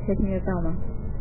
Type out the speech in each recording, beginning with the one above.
可以听得到吗？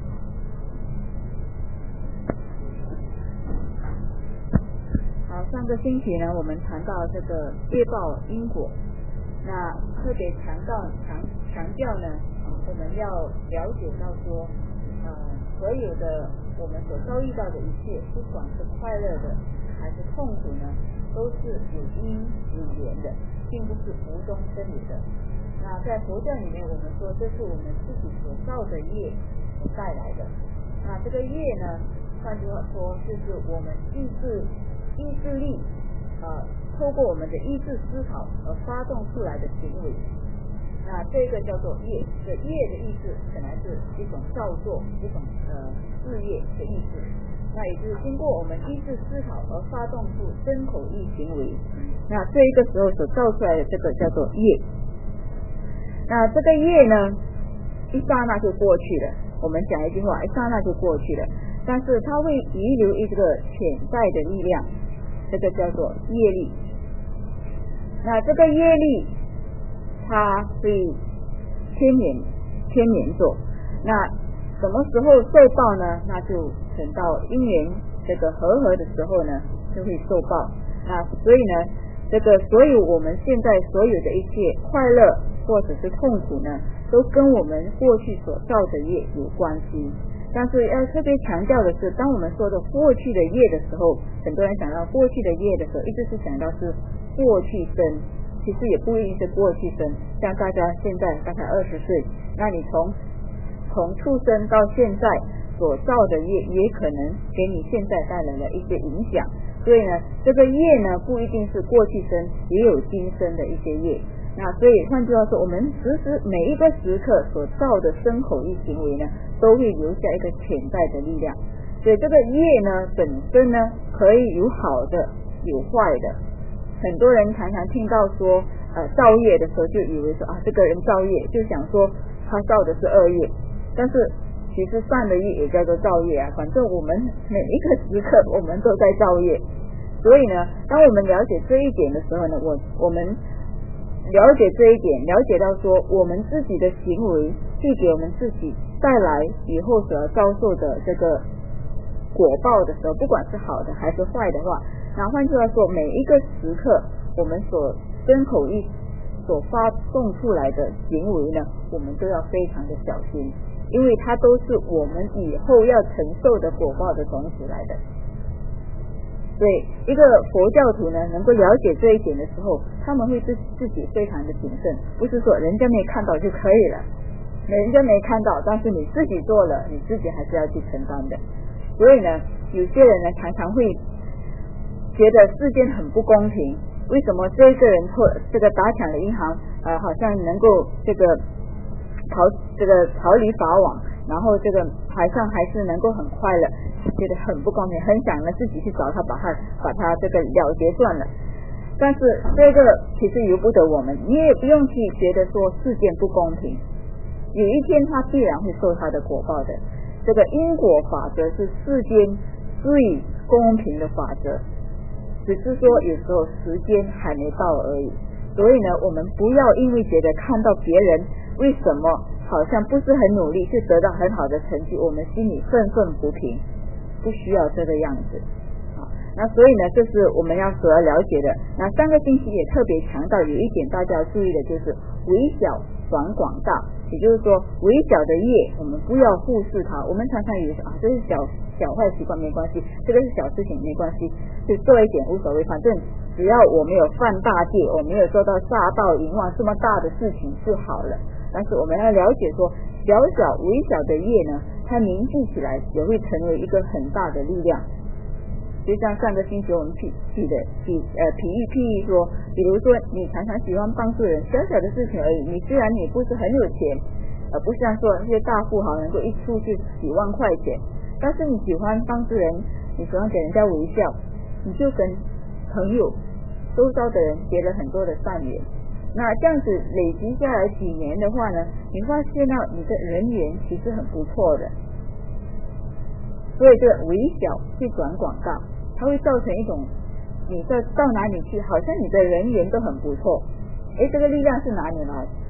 好，上个星期呢，我们谈到这个业报因果，那特别强调呢，我们要了解到说，所有的我们所遭遇到的一切，不管是快乐的还是痛苦呢，都是有因有缘的，并不是无中生有的。那在佛教里面，我们说这是我们自己所造的业带来的。那这个业呢，换句话说，就是我们意志力透过我们的意志思考而发动出来的行为。那这个叫做业，这业的意思本来是一种造作，一种事业的意思。那也就是经过我们意志思考而发动出身口意行为。那这一个时候所造出来的这个叫做业。那这个业呢，一刹那就过去了。我们讲一句话，一刹那就过去了。但是它会遗留一个潜在的力量，这个叫做业力。那这个业力，它会牵连做。那什么时候受报呢？那就等到因缘这个和合的时候呢，就会受报。那所以呢，这个所有我们现在所有的一切快乐或者是痛苦呢，都跟我们过去所造的业有关系。但是要特别强调的是，当我们说的过去的业的时候，很多人想到过去的业的时候，一直是想到是过去生，其实也不一定是过去生。像大家现在刚才20岁，那你从出生到现在所造的业，也可能给你现在带来了一些影响。所以呢，这个业呢，不一定是过去生，也有今生的一些业。那所以换句话说，我们每一个时刻所造的身口意行为呢，都会留下一个潜在的力量。所以这个业呢，本身呢，可以有好的有坏的。很多人常常听到说造业的时候，就以为说这个人造业，就想说他造的是恶业。但是其实善的业也叫做造业啊，反正我们每一个时刻我们都在造业。所以呢，当我们了解这一点的时候呢，我们了解这一点，了解到说我们自己的行为去给我们自己带来以后所要遭受的这个果报的时候，不管是好的还是坏的话，那换句话说，每一个时刻我们所身口意所发动出来的行为呢，我们都要非常的小心，因为它都是我们以后要承受的果报的种子来的。所以一个佛教徒呢，能够了解这一点的时候，他们会自己非常的谨慎，不是说人家没看到就可以了，人家没看到，但是你自己做了，你自己还是要去承担的。所以呢，有些人呢常常会觉得世间很不公平，为什么这个人这个打抢了银行好像能够这个逃离法网，然后这个好像还是能够很快乐，觉得很不公平，很想呢自己去找他把他这个了结算了。但是这个其实由不得我们，你也不用去觉得说世间不公平，有一天他必然会受他的果报的。这个因果法则是世间最公平的法则，只是说有时候时间还没到而已。所以呢，我们不要因为觉得看到别人为什么好像不是很努力去得到很好的成绩，我们心里愤愤不平，不需要这个样子。那所以呢，这是我们所要了解的。那上个星期也特别强调有一点大家要注意的，就是微小转广大，也就是说微小的业我们不要忽视它。我们常常以为这是小坏习惯没关系，这个是小事情没关系，就做一点无所谓，反正只要我没有犯大戒，我没有做到杀盗淫妄这么大的事情就好了。但是我们要了解说，微小的业呢，它凝聚起来也会成为一个很大的力量。就像上个星期我们譬喻说，比如说你常常喜欢帮助人，小小的事情而已，你虽然你不是很有钱，不像说那些大富豪能够一出去几万块钱，但是你喜欢帮助人，你喜欢给人家微笑，你就跟朋友周遭的人结了很多的善缘。那这样子累积下来几年的话呢，你发现到你的人缘其实很不错的。所以这微小去转广大，它会造成一种你到哪里去好像你的人缘都很不错。这个力量是哪里来？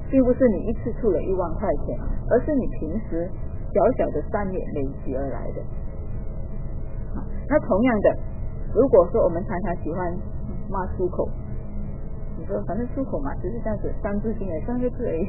并不是你一次出了1万块钱，而是你平时小小的3年累积而来的。那同样的，如果说我们常常喜欢骂出口，你说反正出口嘛，只是这样子3字经的3个字而已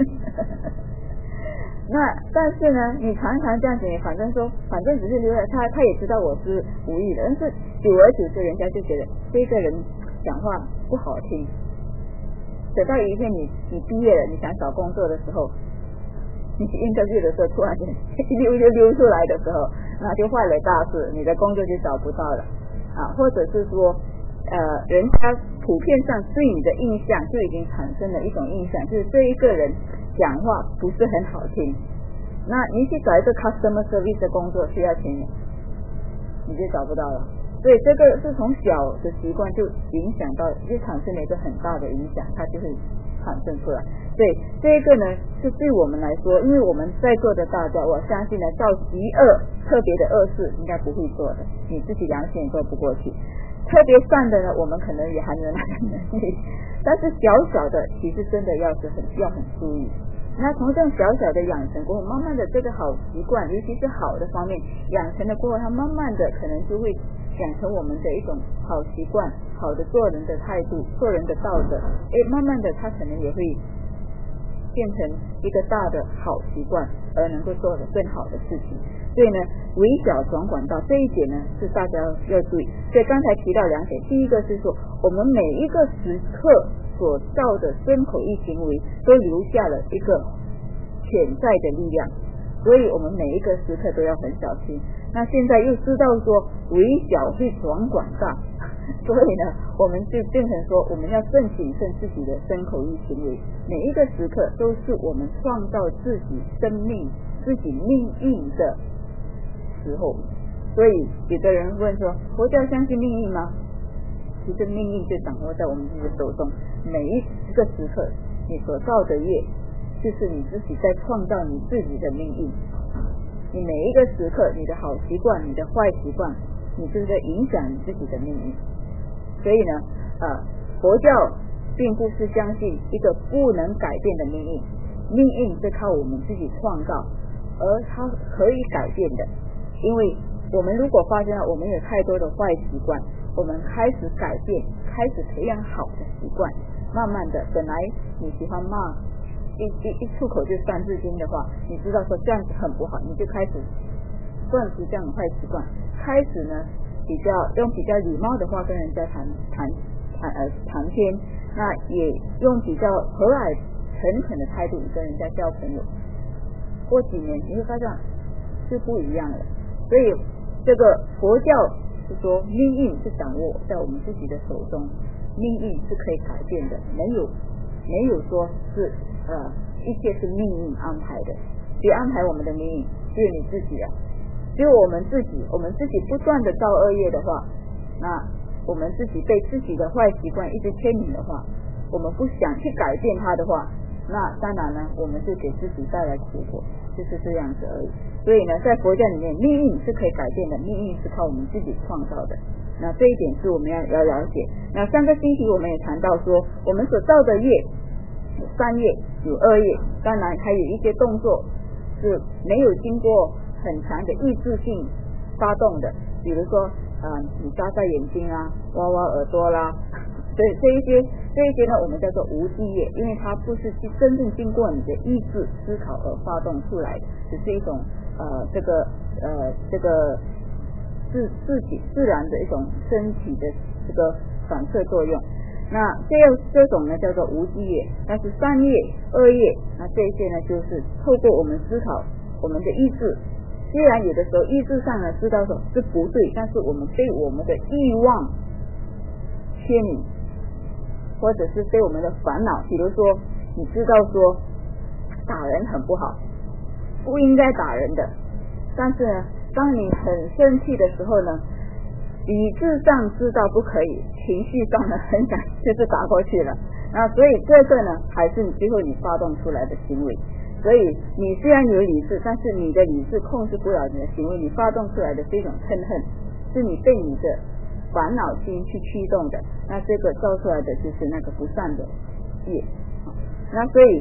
那但是呢，你常常这样子，反正只是留了他也知道我是无意的，但是久而久之，人家就觉得这个人讲话不好听。等到一天你毕业了，你想找工作的时候，你去interview的时候，突然间溜出来的时候，那就坏了大事，你的工作就找不到了或者是说人家普遍上对你的印象就已经产生了一种印象，就是这一个人讲话不是很好听。那你去找一个 customer service 的工作需要钱，你就找不到了。所以这个是从小的习惯就影响到，就产生了一个很大的影响，它就会产生出来。所以这个呢，是对我们来说，因为我们在座的大家，我相信呢，到极恶特别的恶事应该不会做的，你自己良心也做不过去。特别善的呢，我们可能也还没有那个能力，但是小小的其实真的要很注意。那从这种小小的养成过后，慢慢的这个好习惯，尤其是好的方面养成了过后，它慢慢的可能就会养成我们的一种好习惯，好的做人的态度，做人的道德，慢慢的它可能也会变成一个大的好习惯，而能够做的更好的事情。所以呢，微小转管道这一点呢，是大家要注意。所以刚才提到2点，第一个是说，我们每一个时刻所造的身口意行为都留下了一个潜在的力量，所以我们每一个时刻都要很小心。那现在又知道说微小会转管大，所以呢，我们就变成说我们要更谨慎自己的身口意行为，每一个时刻都是我们创造自己生命自己命运的时候。所以有的人问说，佛教相信命运吗？其实命运就掌握在我们自己的手中，每一个时刻你所造的业，就是你自己在创造你自己的命运。你每一个时刻，你的好习惯，你的坏习惯，你就是在影响你自己的命运。所以呢，佛教并不是相信一个不能改变的命运，命运是靠我们自己创造，而它可以改变的。因为我们如果发现了我们有太多的坏习惯，我们开始改变，开始培养好的习惯，慢慢的，本来你喜欢骂一出口就3字经的话，你知道说这样子很不好，你就开始断除这样的坏习惯，开始呢用比较礼貌的话跟人家谈天，那也用比较和蔼诚恳的态度跟人家交朋友。过几年你会发现是不一样的。所以这个佛教是说命运是掌握在我们自己的手中，命运是可以改变的，没有说是一切是命运安排的。谁安排我们的命运？只有你自己啊！只有我们自己不断的造恶业的话，那我们自己被自己的坏习惯一直牵引的话，我们不想去改变它的话，那当然呢，我们就给自己带来苦果，就是这样子而已。所以呢，在佛教里面，命运是可以改变的，命运是靠我们自己创造的。那这一点是我们要了解。那上个星期我们也谈到说，我们所造的业有善业，有恶业，当然还有一些动作是没有经过很强的意志性发动的，比如说你眨眨眼睛啊，挖挖耳朵啦，所以这一些呢，我们叫做无记业，因为它不是真正经过你的意志思考而发动出来的，只是一种这个自然的一种身体的这个反射作用。那这种呢叫做无记业。但是善业、恶业，那这些呢就是透过我们思考，我们的意志，虽然有的时候意志上呢知道说是不对，但是我们被我们的欲望牵引，或者是被我们的烦恼，比如说你知道说打人很不好，不应该打人的，但是呢当你很生气的时候呢，理智上知道不可以，情绪上呢很想就是打过去了。那所以这个呢还是最后你发动出来的行为。所以你虽然有理智，但是你的理智控制不了你的行为，你发动出来的是一种嗔恨，是你被你的烦恼心去驱动的，那这个造出来的就是那个不善的业。那所以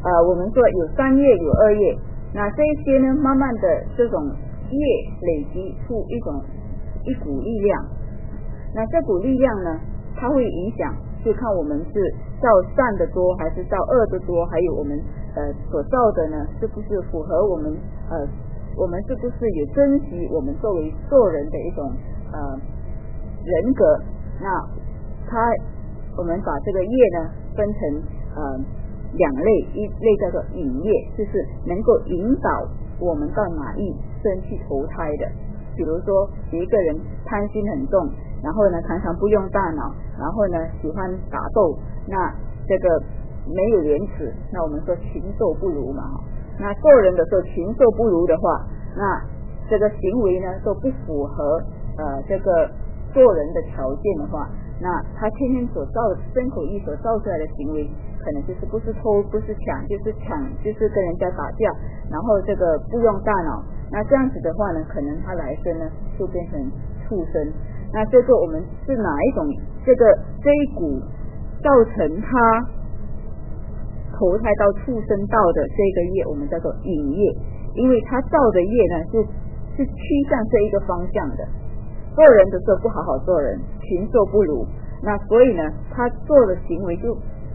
我们说有3业有2业，那这一些呢慢慢的这种业累积出一股力量，那这股力量呢它会影响，就看我们是造善的多还是造恶的多，还有我们所造的呢是不是符合我们是不是也珍惜我们作为做人的一种人格。那我们把这个业呢分成2类，一类叫做引业，就是能够引导我们到哪一生去投胎的。比如说有一个人贪心很重，然后呢常常不用大脑，然后呢喜欢打斗，那这个没有廉耻，那我们说禽兽不如嘛。那做人的时候禽兽不如的话，那这个行为呢都不符合这个做人的条件的话，那他天天所造的身口意所造出来的行为，可能就是不是偷不是抢，就是跟人家打架，然后这个不用大脑，那这样子的话呢，可能他来生呢就变成畜生。那这个我们是哪一种这一股造成他投胎到畜生道的这个业，我们叫做引业，因为他造的业呢是趋向这一个方向的。做人的时候不好好做人，禽兽不如，那所以呢他做的行为就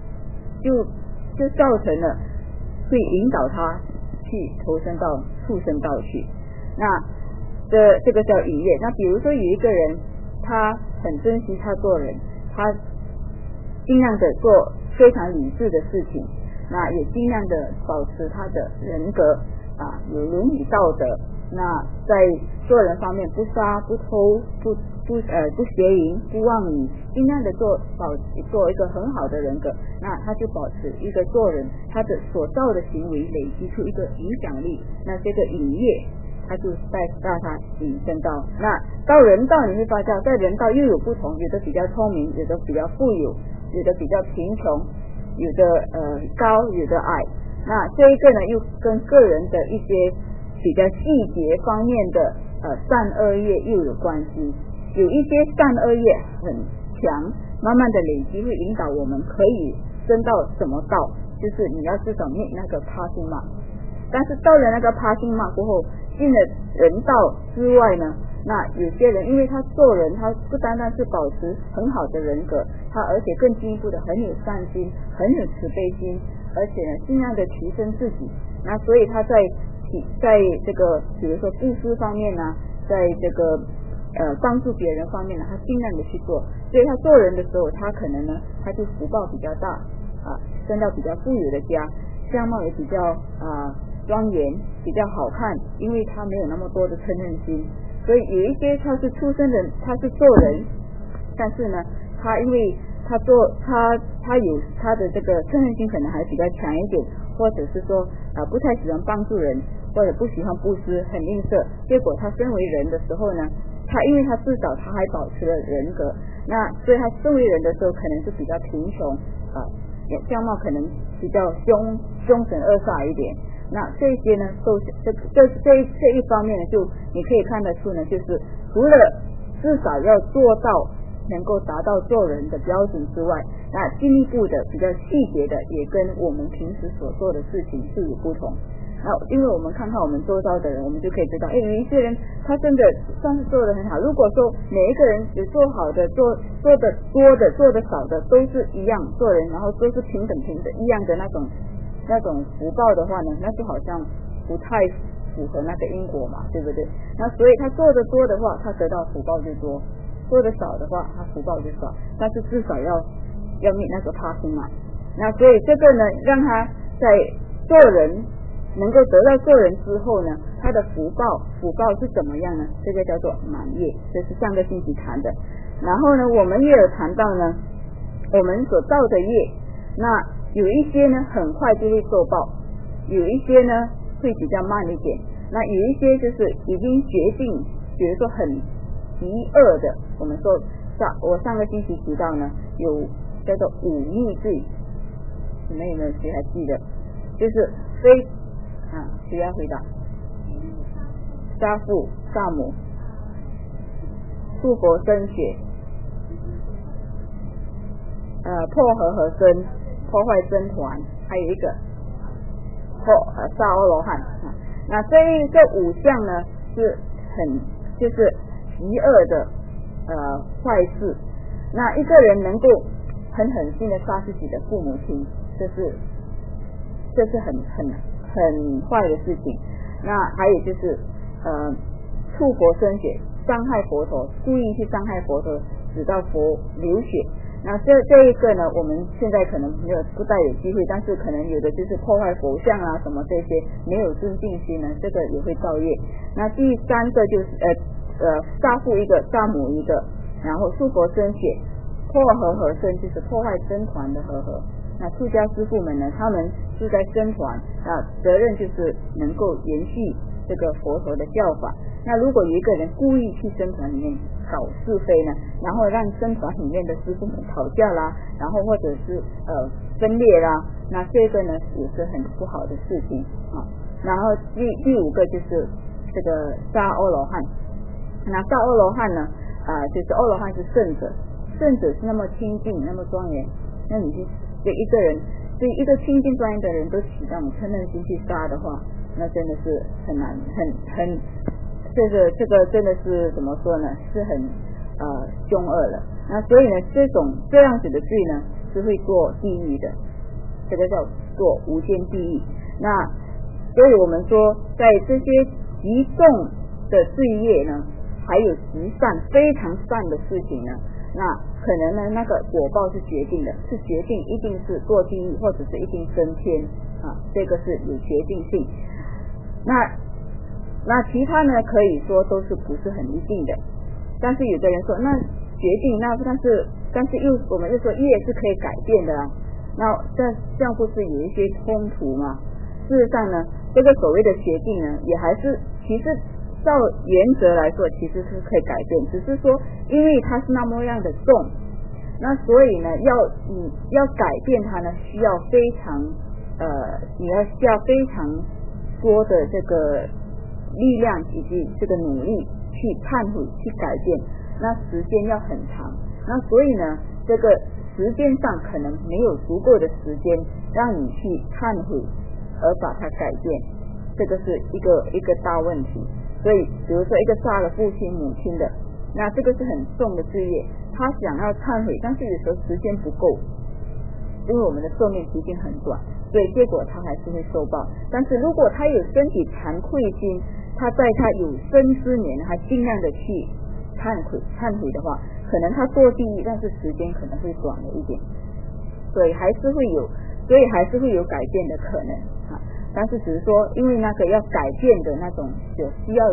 造成了会引导他去投身到畜生道去。那这个叫引业。那比如说有一个人他很珍惜他做人，他尽量的做非常理智的事情，那也尽量的保持他的人格有伦理道德，那在做人方面不杀不偷不邪淫不妄语，尽量的做一个很好的人格，那他就保持一个做人他的所造的行为累积出一个影响力，那这个引业他就带他引申到，那到人道你会发现在人道又有不同，有的比较聪明，有的比较富有，有的比较贫穷，有的高有的矮，那这一个呢又跟个人的一些比较细节方面的善恶业又有关系。有一些善恶业很强，慢慢的累积会引导我们可以升到什么道，就是你要至少灭那个passing mark。但是到了那个passing mark过后，进了人道之外呢，那有些人因为他做人，他不单单是保持很好的人格，他而且更进一步的很有善心，很有慈悲心，而且呢尽量的提升自己，那所以他在这个比如说布施方面呢，在这个帮助别人方面呢，他尽量的去做，所以他做人的时候，他可能呢他就福报比较大生到比较富有的家，相貌也比较庄严，比较好看，因为他没有那么多的嗔恨心。所以有一些他是出生人，他是做人，但是呢他因为他有他的这个嗔恨心可能还比较强一点，或者是说不太喜欢帮助人，或者不喜欢布施，很吝啬，结果他身为人的时候呢，因为他至少他还保持了人格，那所以他身为人的时候可能是比较贫穷相貌可能比较凶神恶煞一点。那这些呢这一方面呢，就你可以看得出呢，就是除了至少要做到能够达到做人的标准之外，那进一步的比较细节的也跟我们平时所做的事情是有不同。那因为我们看看我们周遭的人，我们就可以知道有一些人他真的算是做得很好，如果说每一个人有做好的做的多的做的少的都是一样做人，然后都是平等一样的那种福报的话呢，那就好像不太符合那个因果嘛，对不对？那所以他做的多的话，他得到福报就多，做的少的话他福报就少，但是至少要灭那个passing mark。那所以这个呢，让他在做人能够得到做人之后呢，他的福报是怎么样呢？这个叫做满业，这是上个星期谈的。然后呢我们也有谈到呢，我们所造的业，那有一些呢很快就会受报，有一些呢会比较慢一点，那有一些就是已经决定，比如说很极恶的，我们说我上个星期提到呢，有叫做忤逆罪，你们有没有谁还记得？就是谁要回答？杀父杀母，触佛生血，破和合僧，破坏僧团，还有一个萨阿罗汉。那这五项呢是就是极恶的坏事。那一个人能够很狠心的杀自己的父母亲，这是很坏的事情。那还有就是触佛生血，伤害佛陀，故意去伤害佛陀，使到佛流血。那这一个呢，我们现在可能不大有机会，但是可能有的就是破坏佛像啊什么这些，没有尊敬心呢，这个也会造业。那第三个就是杀父一个，杀母一个，然后触佛生血，破和身，就是破坏僧团的和。那出家师父们呢，他们是在僧团，责任就是能够延续这个佛陀的教法。那如果有一个人故意去僧团里面搞是非呢，然后让僧团里面的师父们吵架啦，然后或者是分裂啦，那这个呢也是很不好的事情啊。然后第五个就是这个杀阿罗汉。那杀阿罗汉呢就是阿罗汉是圣者，圣者是那么清净那么庄严，那你去对一个人，对一个清净庄严的人都起那种嗔恨心去杀的话，那真的是很难，这个真的是怎么说呢？是很凶恶了。那所以呢，这样子的罪呢，是会堕地狱的，这个叫做无间地狱。那所以我们说，在这些极重的罪业呢，还有极善非常善的事情呢，那可能呢那个果报是决定的，是决定一定是堕地狱，或者是一定升天啊，这个是有决定性。那其他呢可以说都是不是很一定的，但是有的人说那决定但是我们又说业是可以改变的啊，那这样不是有一些冲突吗？事实上呢，这个所谓的决定呢，也还是其实照原则来说其实是可以改变，只是说因为它是那么样的重，那所以呢要改变它呢，需要非常需要非常多的这个力量以及这个努力去忏悔去改变，那时间要很长，那所以呢这个时间上可能没有足够的时间让你去忏悔而把它改变，这个是一个大问题。所以比如说一个杀了父亲母亲的，那这个是很重的罪业，他想要忏悔，但是有时候时间不够，因为我们的寿命时间很短，所以结果他还是会受报。但是如果他有身体惭愧心，他在他有生之年他尽量的去忏悔的话，可能他堕地狱，但是时间可能会短了一点，所以还是会有改变的可能啊。但是只是说因为那个要改变的那种有需要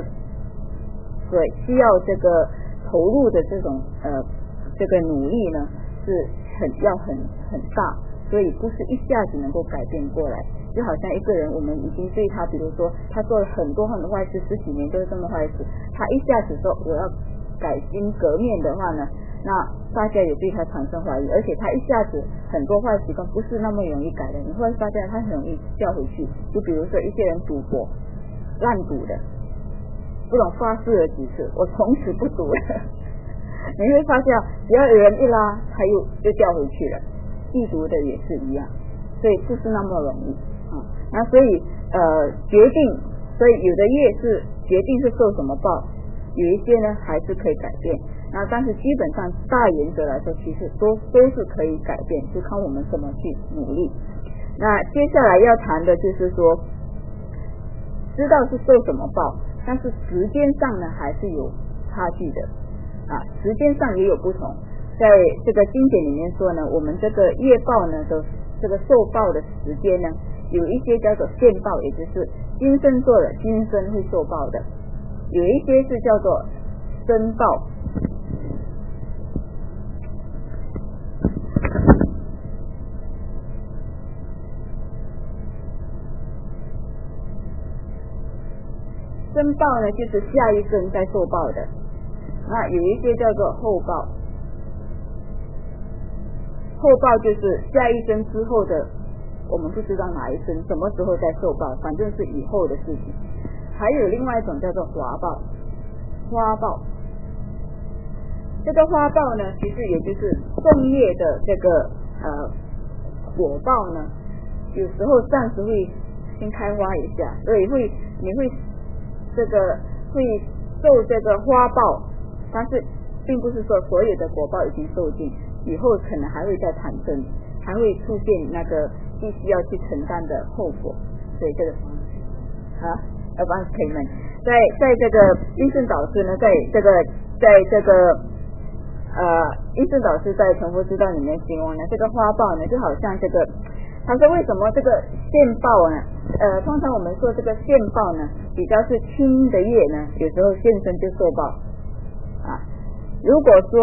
这个投入的这种这个努力呢是很大，所以不是一下子能够改变过来。就好像一个人我们已经对他，比如说他做了很多坏事，10几年都是这么坏事，他一下子说我要改心革面的话呢，那大家也对他产生怀疑，而且他一下子很多坏习惯不是那么容易改的，你会发现他很容易掉回去。就比如说一些人赌博烂赌的，不懂发誓了几次我从此不赌了你会发现只要有人一拉他又掉回去了，吸毒的也是一样，所以不是那么容易啊。那所以决定，所以有的业是决定是受什么报，有一些呢还是可以改变，那但是基本上大原则来说其实都是可以改变，就看我们怎么去努力。那接下来要谈的就是说知道是受什么报，但是时间上呢还是有差距的啊，时间上也有不同。在这个经典里面说呢，我们这个业报呢的这个受报的时间呢，有一些叫做现报，也就是今生做了今生会受报的，有一些是叫做生报。生报呢就是下一生在受报的，那有一些叫做后报，后报就是下一生之后的，我们不知道哪一生什么时候在受报，反正是以后的事情。还有另外一种叫做花报，花报，这个花报呢其实也就是种业的这个果报呢，有时候暂时会先开花一下，所以你会这个会受这个花报，但是并不是说所有的果报已经受尽，以后可能还会再产生，还会出现那个必须要去承担的后果。所以这个advanced payment， 在这个医生导师呢，在这个医生导师在成佛之道里面形容呢，这个花报呢就好像这个，他说为什么这个现报呢？通常我们说这个现报呢，比较是轻的业呢，有时候现身就受报啊。如果说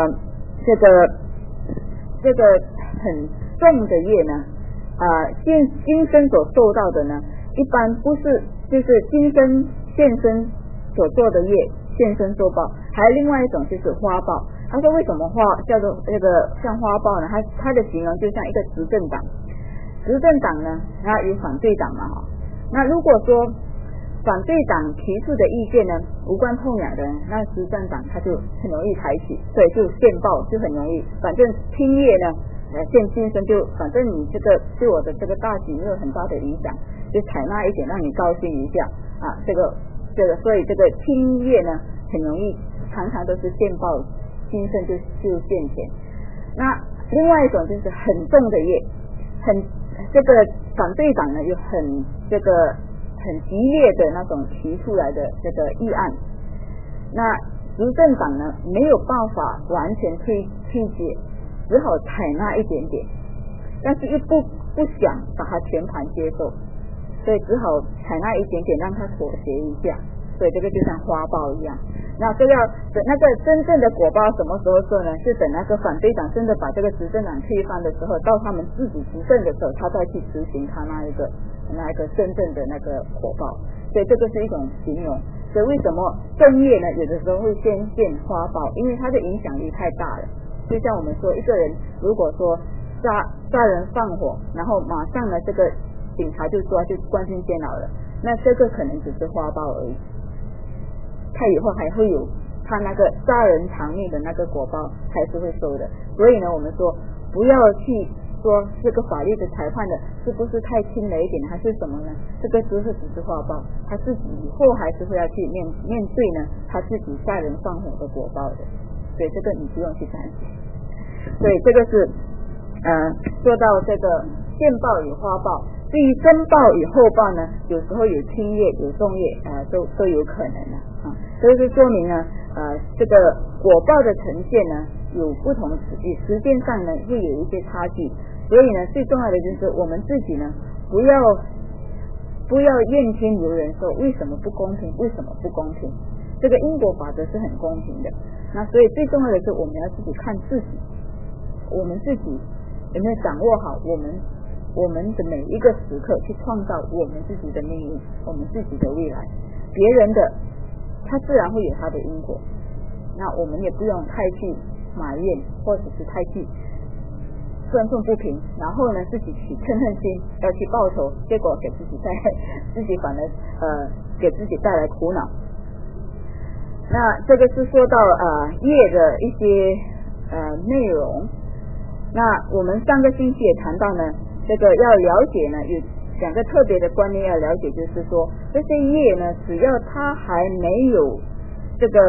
这个很重的业呢，今生所受到的呢，一般不是就是今生现身所做的业现身受报，还有另外一种就是花报。他说为什么花叫做这个像花报呢？他的形容就像一个执政党，执政党呢，它有反对党嘛哈。那如果说反对党提出的意见呢无关痛痒的，那执政党他就很容易采取，所以就现报就很容易，反正听业呢现今生就反正你这个对我的这个大局没有很大的影响，就采纳一点让你高兴一下啊，这个所以这个听业呢很容易常常都是现报，今生就现前。那另外一种就是很重的业，这个反对党呢有很激烈的那种提出来的这个议案，那执政党呢没有办法完全推解，只好采纳一点点，但是又不想把它全盘接受，所以只好采纳一点点让它妥协一下，所以这个就像花报一样。那这要等那个真正的果报什么时候做呢？是等那个反对党真的把这个执政党推翻的时候，到他们自己执政的时候，他再去执行他那一个真正的那个果报。所以这个是一种形容。所以为什么正业呢有的时候会先现花报？因为它的影响力太大了。就像我们说一个人如果说杀人放火，然后马上呢这个警察就抓去关进监牢了，那这个可能只是花报而已，他以后还会有他那个杀人偿命的那个果报还是会收的。所以呢我们说不要去说这个法律的裁判的是不是太轻了一点还是什么呢，这个只是花报，他自己以后还是会要去面对呢他自己杀人放火的果报的，所以这个你不用去担心。所以这个是说到这个现报与花报。至于真报与后报呢，有时候有轻业有重业都有可能的啊。所以是说明呢这个果报的呈现呢有不同，时间上呢会有一些差距，所以呢最重要的就是我们自己呢不要怨天尤人说为什么不公平，为什么不公平，这个因果法则是很公平的。那所以最重要的是我们要自己看自己，我们自己有没有掌握好我们的每一个时刻去创造我们自己的命运，我们自己的未来。别人的他自然会有他的因果，那我们也不用太去埋怨或者是太去愤不平，然后呢自己去嗔恨心要去报仇，结果给自己反而给自己带来苦恼。那这个是说到业的一些内容。那我们上个星期也谈到呢，这个要了解呢有两个特别的观念要了解，就是说这些业呢只要它还没有这个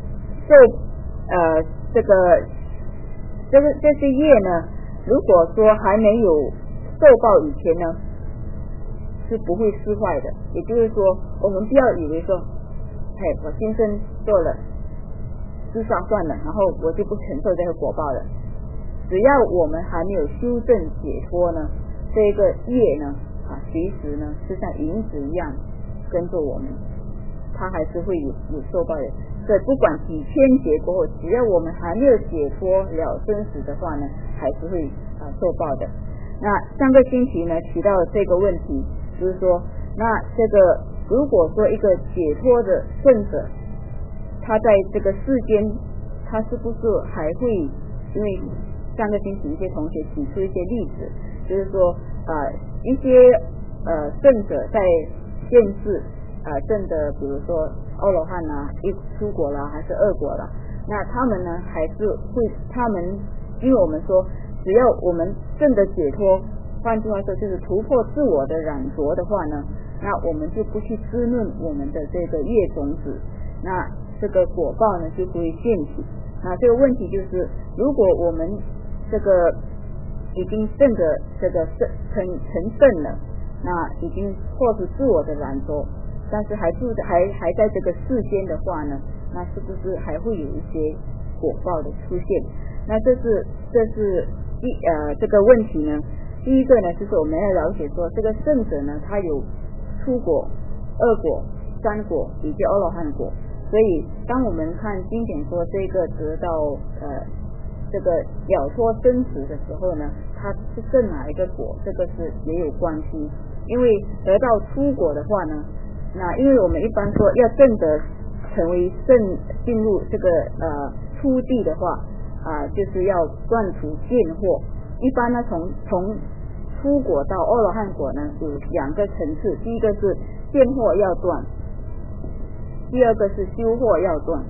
这些业呢如果说还没有受报以前呢是不会失坏的。也就是说我们不要以为说我今生做了自杀算了，然后我就不承受这个果报了。只要我们还没有修正解脱呢，这个业呢随时呢是像影子一样跟着我们，它还是会有受报的。所以不管几千劫过后，只要我们还没有解脱了生死的话呢，还是会受报的。那上个星期呢提到这个问题，就是说那这个如果说一个解脱的圣者，他在这个世间他是不是还会，因为上个星期一些同学举出一些例子，就是说一些圣者在现世证的比如说阿罗汉一出国啦还是二国啦，那他们呢还是会因为我们说只要我们证的解脱换句话说就是突破自我的染着的话呢，那我们就不去滋润我们的这个业种子，那这个果报呢就不会现起。那这个问题就是，如果我们这个已经证的这个成圣了，那已经破除自我的染着，但是还在这个世间的话呢，那是不是还会有一些果报的出现？那这是这个问题呢。第一个呢，就是我们要了解说，这个圣者呢，他有初果、二果、三果以及阿罗汉果。所以当我们看经典说这个得到这个了脱生死的时候呢，它是证哪一个果，这个是也有关系。因为得到初果的话呢，那因为我们一般说要证得成为圣，进入这个初地的话就是要断除见惑。一般呢从初果到阿罗汉果呢有两个层次，第一个是见惑要断，第二个是修惑要断。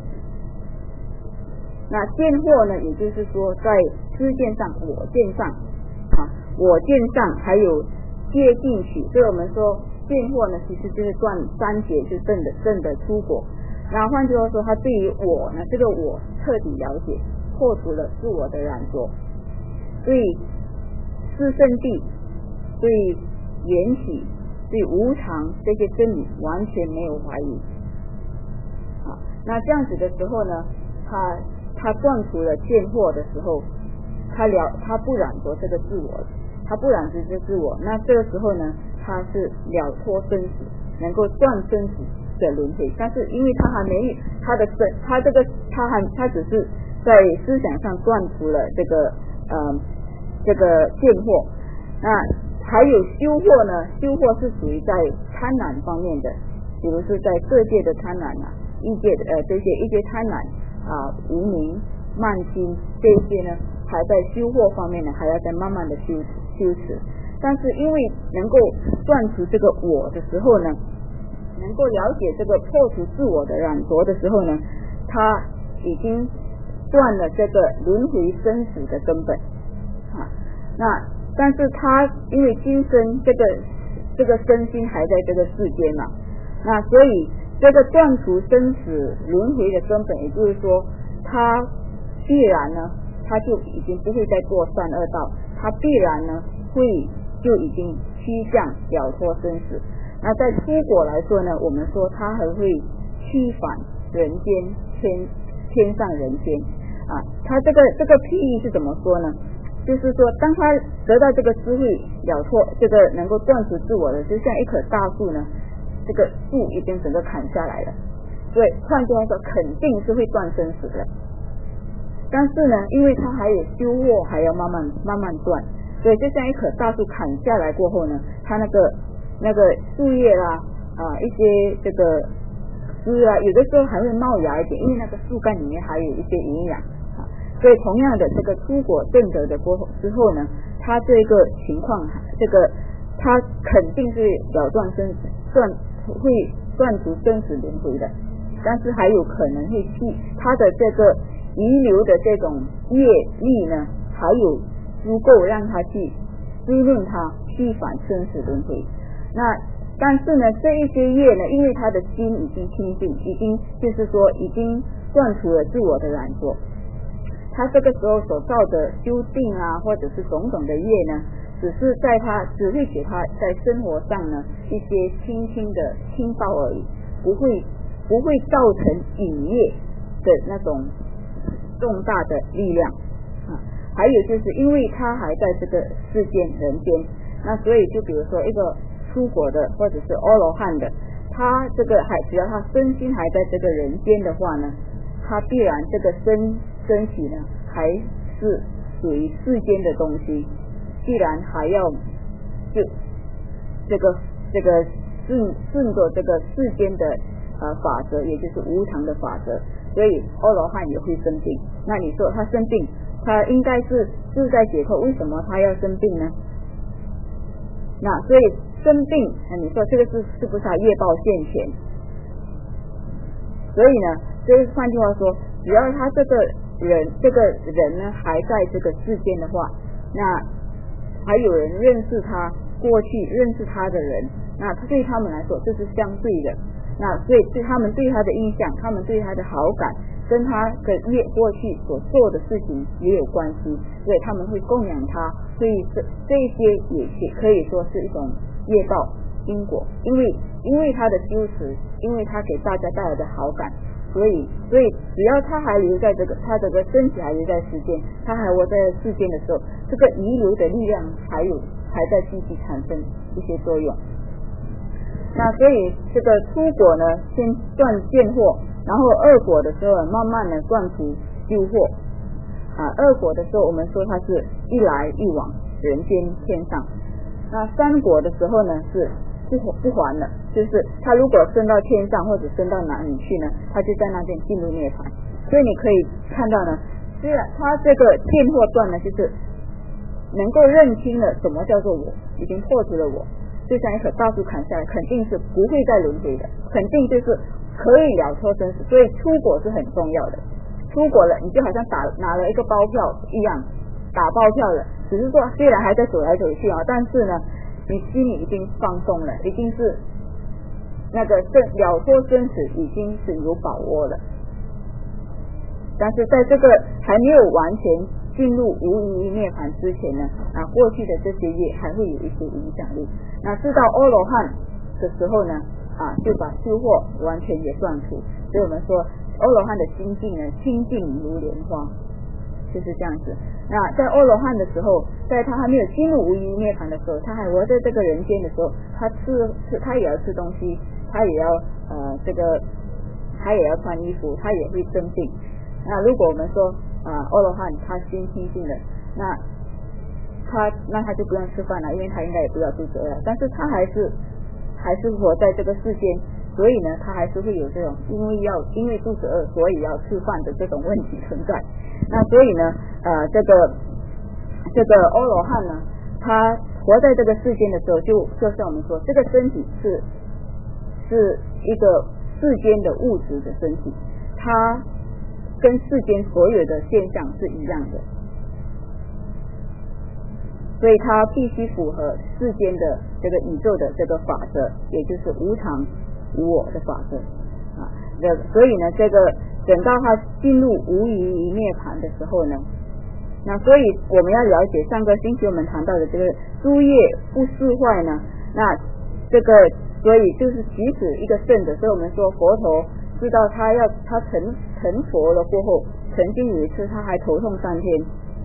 那见惑呢，也就是说在知见上、我见上我见上还有戒进取，所以我们说见惑呢其实就是断三劫，就证的初果。那换句话说，他对于我呢，这个我彻底了解，破除了自我的染着，对四圣谛、对缘起、对无常这些真理完全没有怀疑。那这样子的时候呢，他断除了见惑的时候，他不染着这个自我，他不染着这个自我，那这个时候呢，他是了脱生死，能够断生死的轮回。但是因为他还没他只是在思想上断除了这个见惑。那还有修惑呢，修惑是属于在贪婪方面的，比如是在色界的贪婪异界的这些一些贪婪无明、慢心这些呢，还在修惑方面呢，还要再慢慢的修持。但是因为能够断除这个我的时候呢，能够了解这个破除自我的染着的时候呢，他已经断了这个轮回生死的根本那但是他因为今生这个身心还在这个世间嘛，那所以这个断除生死轮回的根本，也就是说他必然呢，他就已经不会再做善恶道，他必然呢就已经趋向了脱生死。那在初果来说呢，我们说他还会趋返人间，天上人间他这个譬喻是怎么说呢？就是说当他得到这个智慧了脱，这个能够断除自我的，就像一棵大树呢，这个树已经整个砍下来了，所以换句话说肯定是会断生死的。但是呢，因为他还有修惑，还要慢慢断，所以就像一棵大树砍下来过后呢，它那个树叶啦一些这个枝有的时候还会冒芽一点，因为那个树干里面还有一些营养所以同样的这个初果证得的之后呢，他这个情况他肯定是了断生死，会断除生死轮回的，但是还有可能会他的这个遗留的这种业力呢，还有足够让他去滋润他去返生死轮回。那但是呢，这一些业呢，因为他的心已经清净，已经断除了自我的染着，他这个时候所造的修定或者是种种的业呢，只会给他在生活上呢一些轻轻的轻报而已，不会造成引业的那种重大的力量还有就是因为他还在这个世间人间，那所以就比如说一个出国的或者是阿罗汉的，他这个只要他身心还在这个人间的话呢，他必然这个身体呢还是属于世间的东西，既然还要就这个顺着这个世间的法则，也就是无常的法则，所以阿罗汉也会生病。那你说他生病，他应该是自在解脱，为什么他要生病呢？那所以生病你说这个是不是他业报现前？所以呢，就是换句话说，只要他这个人呢还在这个世间的话，那还有人认识他，过去认识他的人，那对他们来说这是相对的，那所以对他们对他的印象，他们对他的好感跟他的过去所做的事情也有关系，所以他们会供养他，所以这些也可以说是一种业报因果，因为他的修持，因为他给大家带来的好感，所以只要他还留在他这个身体还留在世间，他还活在世间的时候，这个遗留的力量还在继续产生一些作用。那所以这个初果呢，先断见惑，然后二果的时候慢慢的断除修惑。二果的时候我们说它是一来一往，人间天上。那三果的时候呢是不还了，就是他如果升到天上或者升到哪里去呢，他就在那边进入涅槃。所以你可以看到呢，虽然他这个见惑断呢，就是能够认清了什么叫做我，已经破除了我，就像一棵大树砍下来，肯定是不会再轮回的，肯定就是可以了脱生死。所以出果是很重要的，出果了你就好像拿了一个包票一样，打包票了，只是说虽然还在走来走去但是呢你心里已经放松了，已经是那个了脱生死已经是有把握了。但是在这个还没有完全进入无余涅槃之前呢，过去的这些业还会有一些影响力。那知道阿罗汉的时候呢，就把修惑完全也断除。所以我们说阿罗汉的心境呢，清净如莲花，就是这样子。那在阿罗汉的时候，在他还没有进入无余涅槃的时候，他还活在这个人间的时候，他也要吃东西，他也要他也要穿衣服，他也会生病。那如果我们说阿罗汉他心清净了，那他就不用吃饭了，因为他应该也不要肚子饿了，但是他还是活在这个世间，所以呢他还是会有这种因为肚子饿所以要吃饭的这种问题存在。那所以呢这个阿罗汉呢，他活在这个世间的时候，就像我们说这个身体是一个世间的物质的身体，它跟世间所有的现象是一样的，所以它必须符合世间的这个宇宙的这个法则，也就是无常无我的法则所以呢这个等到它进入无余涅槃的时候呢，那所以我们要了解上个星期我们谈到的这个诸业不释坏呢，那这个所以就是即使一个圣者，所以我们说佛陀知道他成佛了过后，曾经有一次他还头痛3天。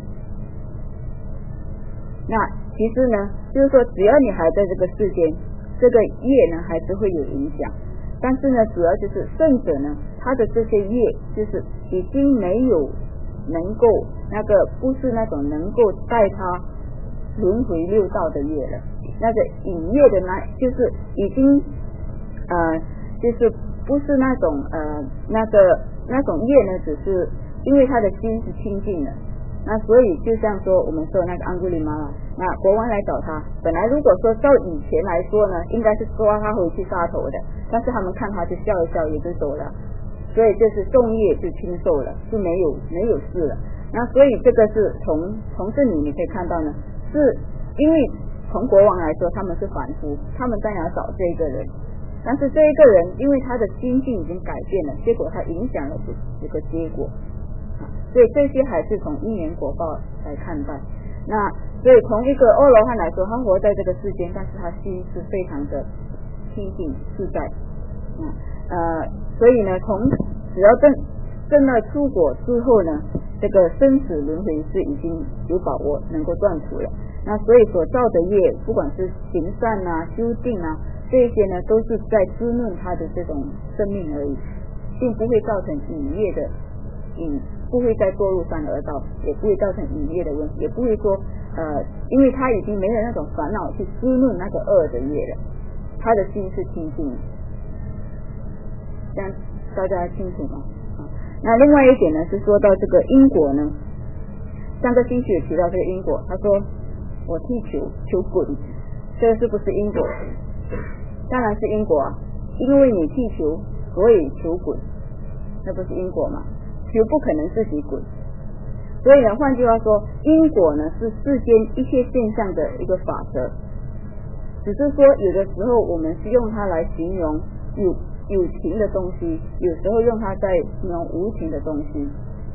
那其实呢就是说只要你还在这个世间，这个业呢还是会有影响，但是呢主要就是圣者呢他的这些业就是已经没有能够不是那种能够带他轮回六道的业了，那个引业的就是已经就是不是那种那种业呢，只是因为他的心是清净的。那所以就像说我们说那个安古利玛拉，那国王来找他，本来如果说照以前来说呢，应该是抓他回去杀头的，但是他们看他就笑一笑也就走了，所以就是重业就轻受了，就没有事了。那所以这个是从这里你可以看到呢，是因为从国王来说他们是凡夫，他们当然要找这个人，但是这一个人因为他的心境已经改变了，结果他影响了这个结果所以这些还是从因缘果报来看待。那所以从一个阿罗汉来说，他活在这个世间，但是他心是非常的清净自在所以呢只要证了出果之后呢，这个生死轮回是已经有把握能够断除了。那所以所造的业，不管是行善修定这些呢都是在滋润他的这种生命而已，并不会造成引业的不会再堕入三恶道，也不会造成引业的问题，也不会说因为他已经没有那种烦恼去滋润那个恶的业了，他的心是清净的。这样大家清楚吗？那另外一点呢是说到这个因果呢，上个星期也提到这个因果，他说我踢球滚，这个是不是因果？当然是因果因为你踢球所以球滚，那不是因果吗？球不可能自己滚， 所以呢，换句话说，因果呢是世间一切现象的一个法则，只是说有的时候我们是用它来形容有情的东西，有时候用它在形容无情的东西。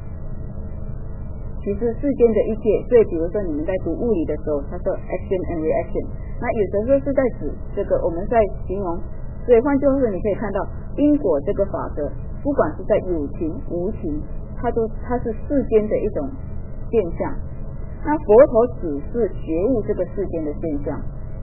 其实世间的一切，所以比如说你们在读物理的时候，他说 action and reaction， 那有的时候是在指这个我们在形容，所以换句话说，你可以看到因果这个法则，不管是在有情无情，它是世间的一种现象。那佛陀只是觉悟这个世间的现象，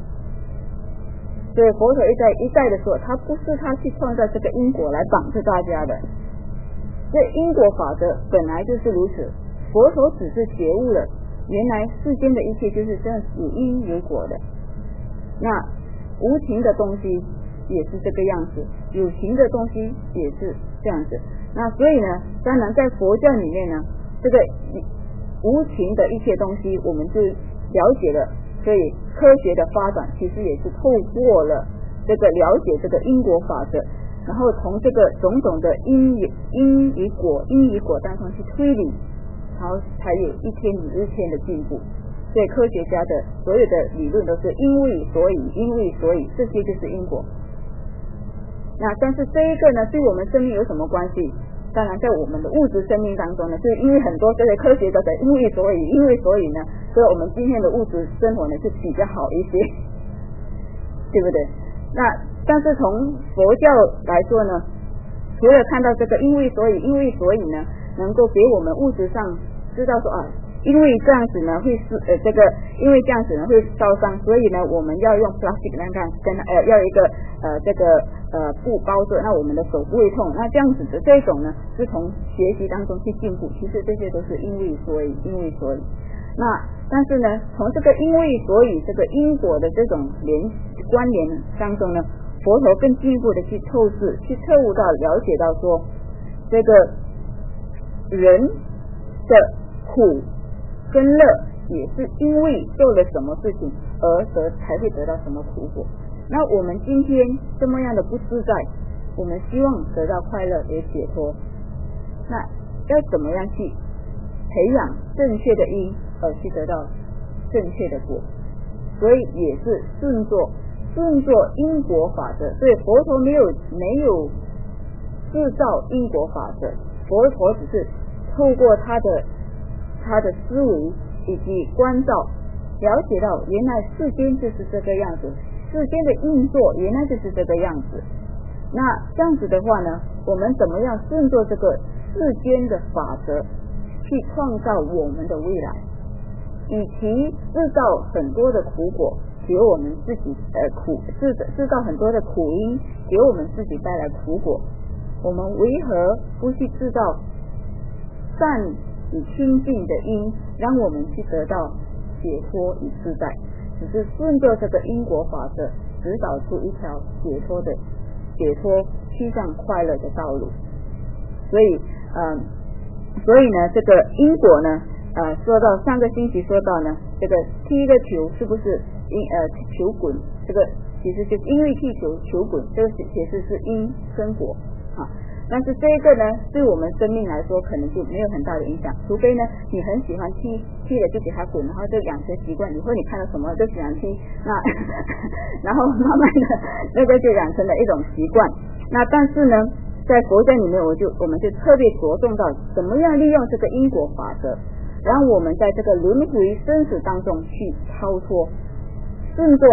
所以佛陀一再的说，他不是他去创造这个因果来绑住大家的，所以因果法则本来就是如此。佛陀只是觉悟了原来世间的一切就是这样有因有果的，那无情的东西也是这个样子，有情的东西也是这样子。那所以呢，当然在佛教里面呢，这个无情的一切东西我们就了解了，所以科学的发展其实也是透过了这个了解这个因果法则，然后从这个种种的因与果当中去推理，然后才有一天比一天的进步。所以科学家的所有的理论都是因为所以，这些就是因果。那但是这一个呢，对我们生命有什么关系？当然在我们的物质生命当中呢，就是因为很多这些科学家的因为所以呢，所以我们今天的物质生活呢就比较好一些，对不对？那但是从佛教来说呢，除了看到这个因为所以呢，能够给我们物质上知道说因为这样子呢会因为这样子呢会烧伤，所以呢我们要用 plastic 跟要一个布包着，那我们的手不会痛。那这样子的这种呢是从学习当中去进步，其实这些都是因为所以。那但是呢，从这个因为所以这个因果的这种关联当中呢，佛陀更进一步的去透悟到了解到说，这个人的苦跟乐也是因为做了什么事情而才会得到什么苦果。那我们今天这么样的不自在，我们希望得到快乐也解脱，那要怎么样去培养正确的因而去得到正确的果？所以也是顺作因果法则。所以佛陀没有制造因果法则，佛陀只是透过他的思维以及关照，了解到原来世间就是这个样子，世间的运作原来就是这个样子。那这样子的话呢，我们怎么样顺着这个世间的法则去创造我们的未来？与其制造很多的苦果给我们自己制造很多的苦因给我们自己带来苦果，我们为何不去制造善与清净的因，让我们去得到解脱与自在？只是顺着这个因果法则指导出一条解脱趋向快乐的道路。所以呢，这个因果呢说到上个星期说到呢，这个踢的球是不是球滚，这个其实就是因为踢球滚，这个其实是因生果但是这个呢对我们生命来说可能就没有很大的影响，除非呢你很喜欢踢了就给它滚，然后就养成习惯，以后你看到什么就喜欢踢，那然后慢慢的那个就养成了一种习惯。那但是呢在佛教里面我们就特别着重到怎么样利用这个因果法则，让我们在这个轮回生死当中去超脱，顺着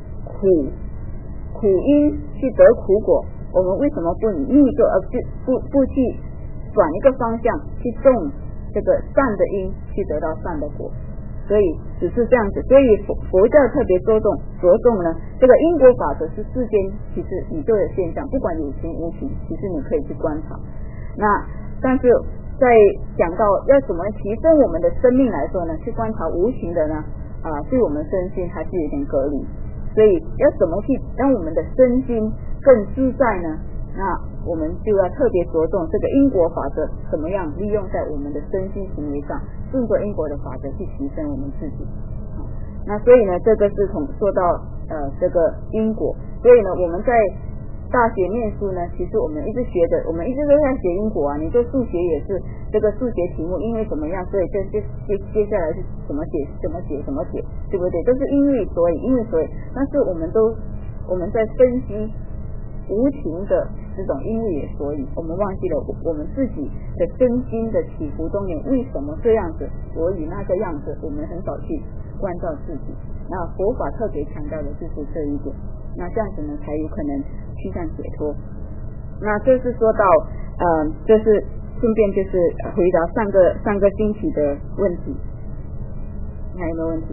苦因去得苦果。我们为什么不逆着不去转一个方向去种这个善的因，去得到善的果？所以只是这样子。所以佛教特别着重呢，这个因果法则是世间其实宇宙的现象，不管有情无情，其实你可以去观察。那但是在讲到要怎么提升我们的生命来说呢，去观察无情的呢对我们身心还是有点隔离。所以要怎么去让我们的身心更自在呢？那我们就要特别着重这个因果法则怎么样利用在我们的身心行为上，顺着因果的法则去提升我们自己。那所以呢，这个是说到这个因果。所以呢，我们在大学念书呢，其实我们一直学的，我们一直都在学因果啊。你做数学也是这个数学题目，因为怎么样，所以接下来是怎么解，对不对？都是因为所以，但是我们在分析无情的这种因为所以，我们忘记了我们自己的身心的起伏中间为什么这样子，所以那个样子，我们很少去关照自己。那佛法特别强调的就是这一点，那这样子呢才有可能趋向解脱。那这是说到就是顺便就是回答上个星期的问题，还有没有问题？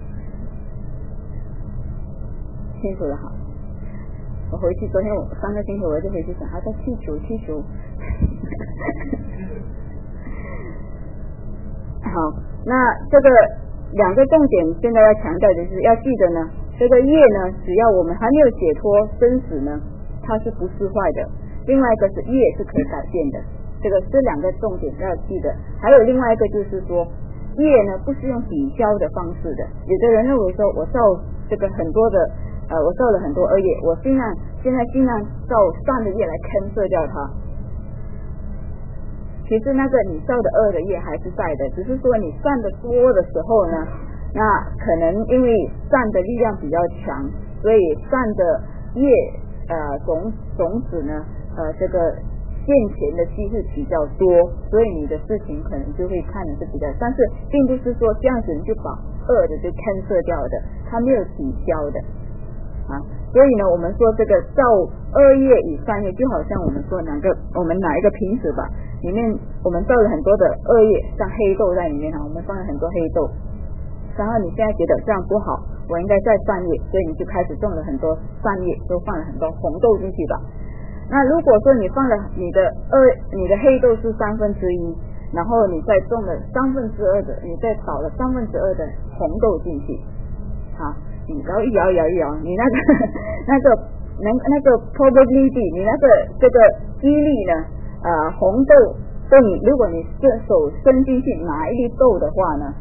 清楚了，好。我回去昨天上个星期我就回去想，还在气球好，那这个两个重点现在要强调的是要记得呢，这个业呢，只要我们还没有解脱生死呢，它是不是坏的。另外一个是业是可以改变的，这两个重点要记得。还有另外一个就是说，业呢不是用抵消的方式的。有的人认为说我造这个很多的我造了很多恶业，我现在尽量造善的业来坑射掉它。其实那个你造的恶的业还是在的，只是说你善的多的时候呢，那可能因为善的力量比较强，所以善的业种子呢这个现前的机会比较多，所以你的事情可能就会看的是比较，但是并不是说这样子你就把恶的就坑射掉的，它没有抵消的啊。所以呢我们说这个造恶业与善业，就好像我们说我们拿一个瓶子吧，里面我们造了很多的恶业，像黑豆在里面我们放了很多黑豆，然后你现在觉得这样不好，我应该再善业，所以你就开始种了很多善业，都放了很多红豆进去吧。那如果说你放了你的黑豆是1/3，然后你再种了2/3的，你再倒了2/3的红豆进去，好，然后一摇，你那个 probability， 你这个几率呢，红豆如果你手伸进去拿一粒豆的话呢，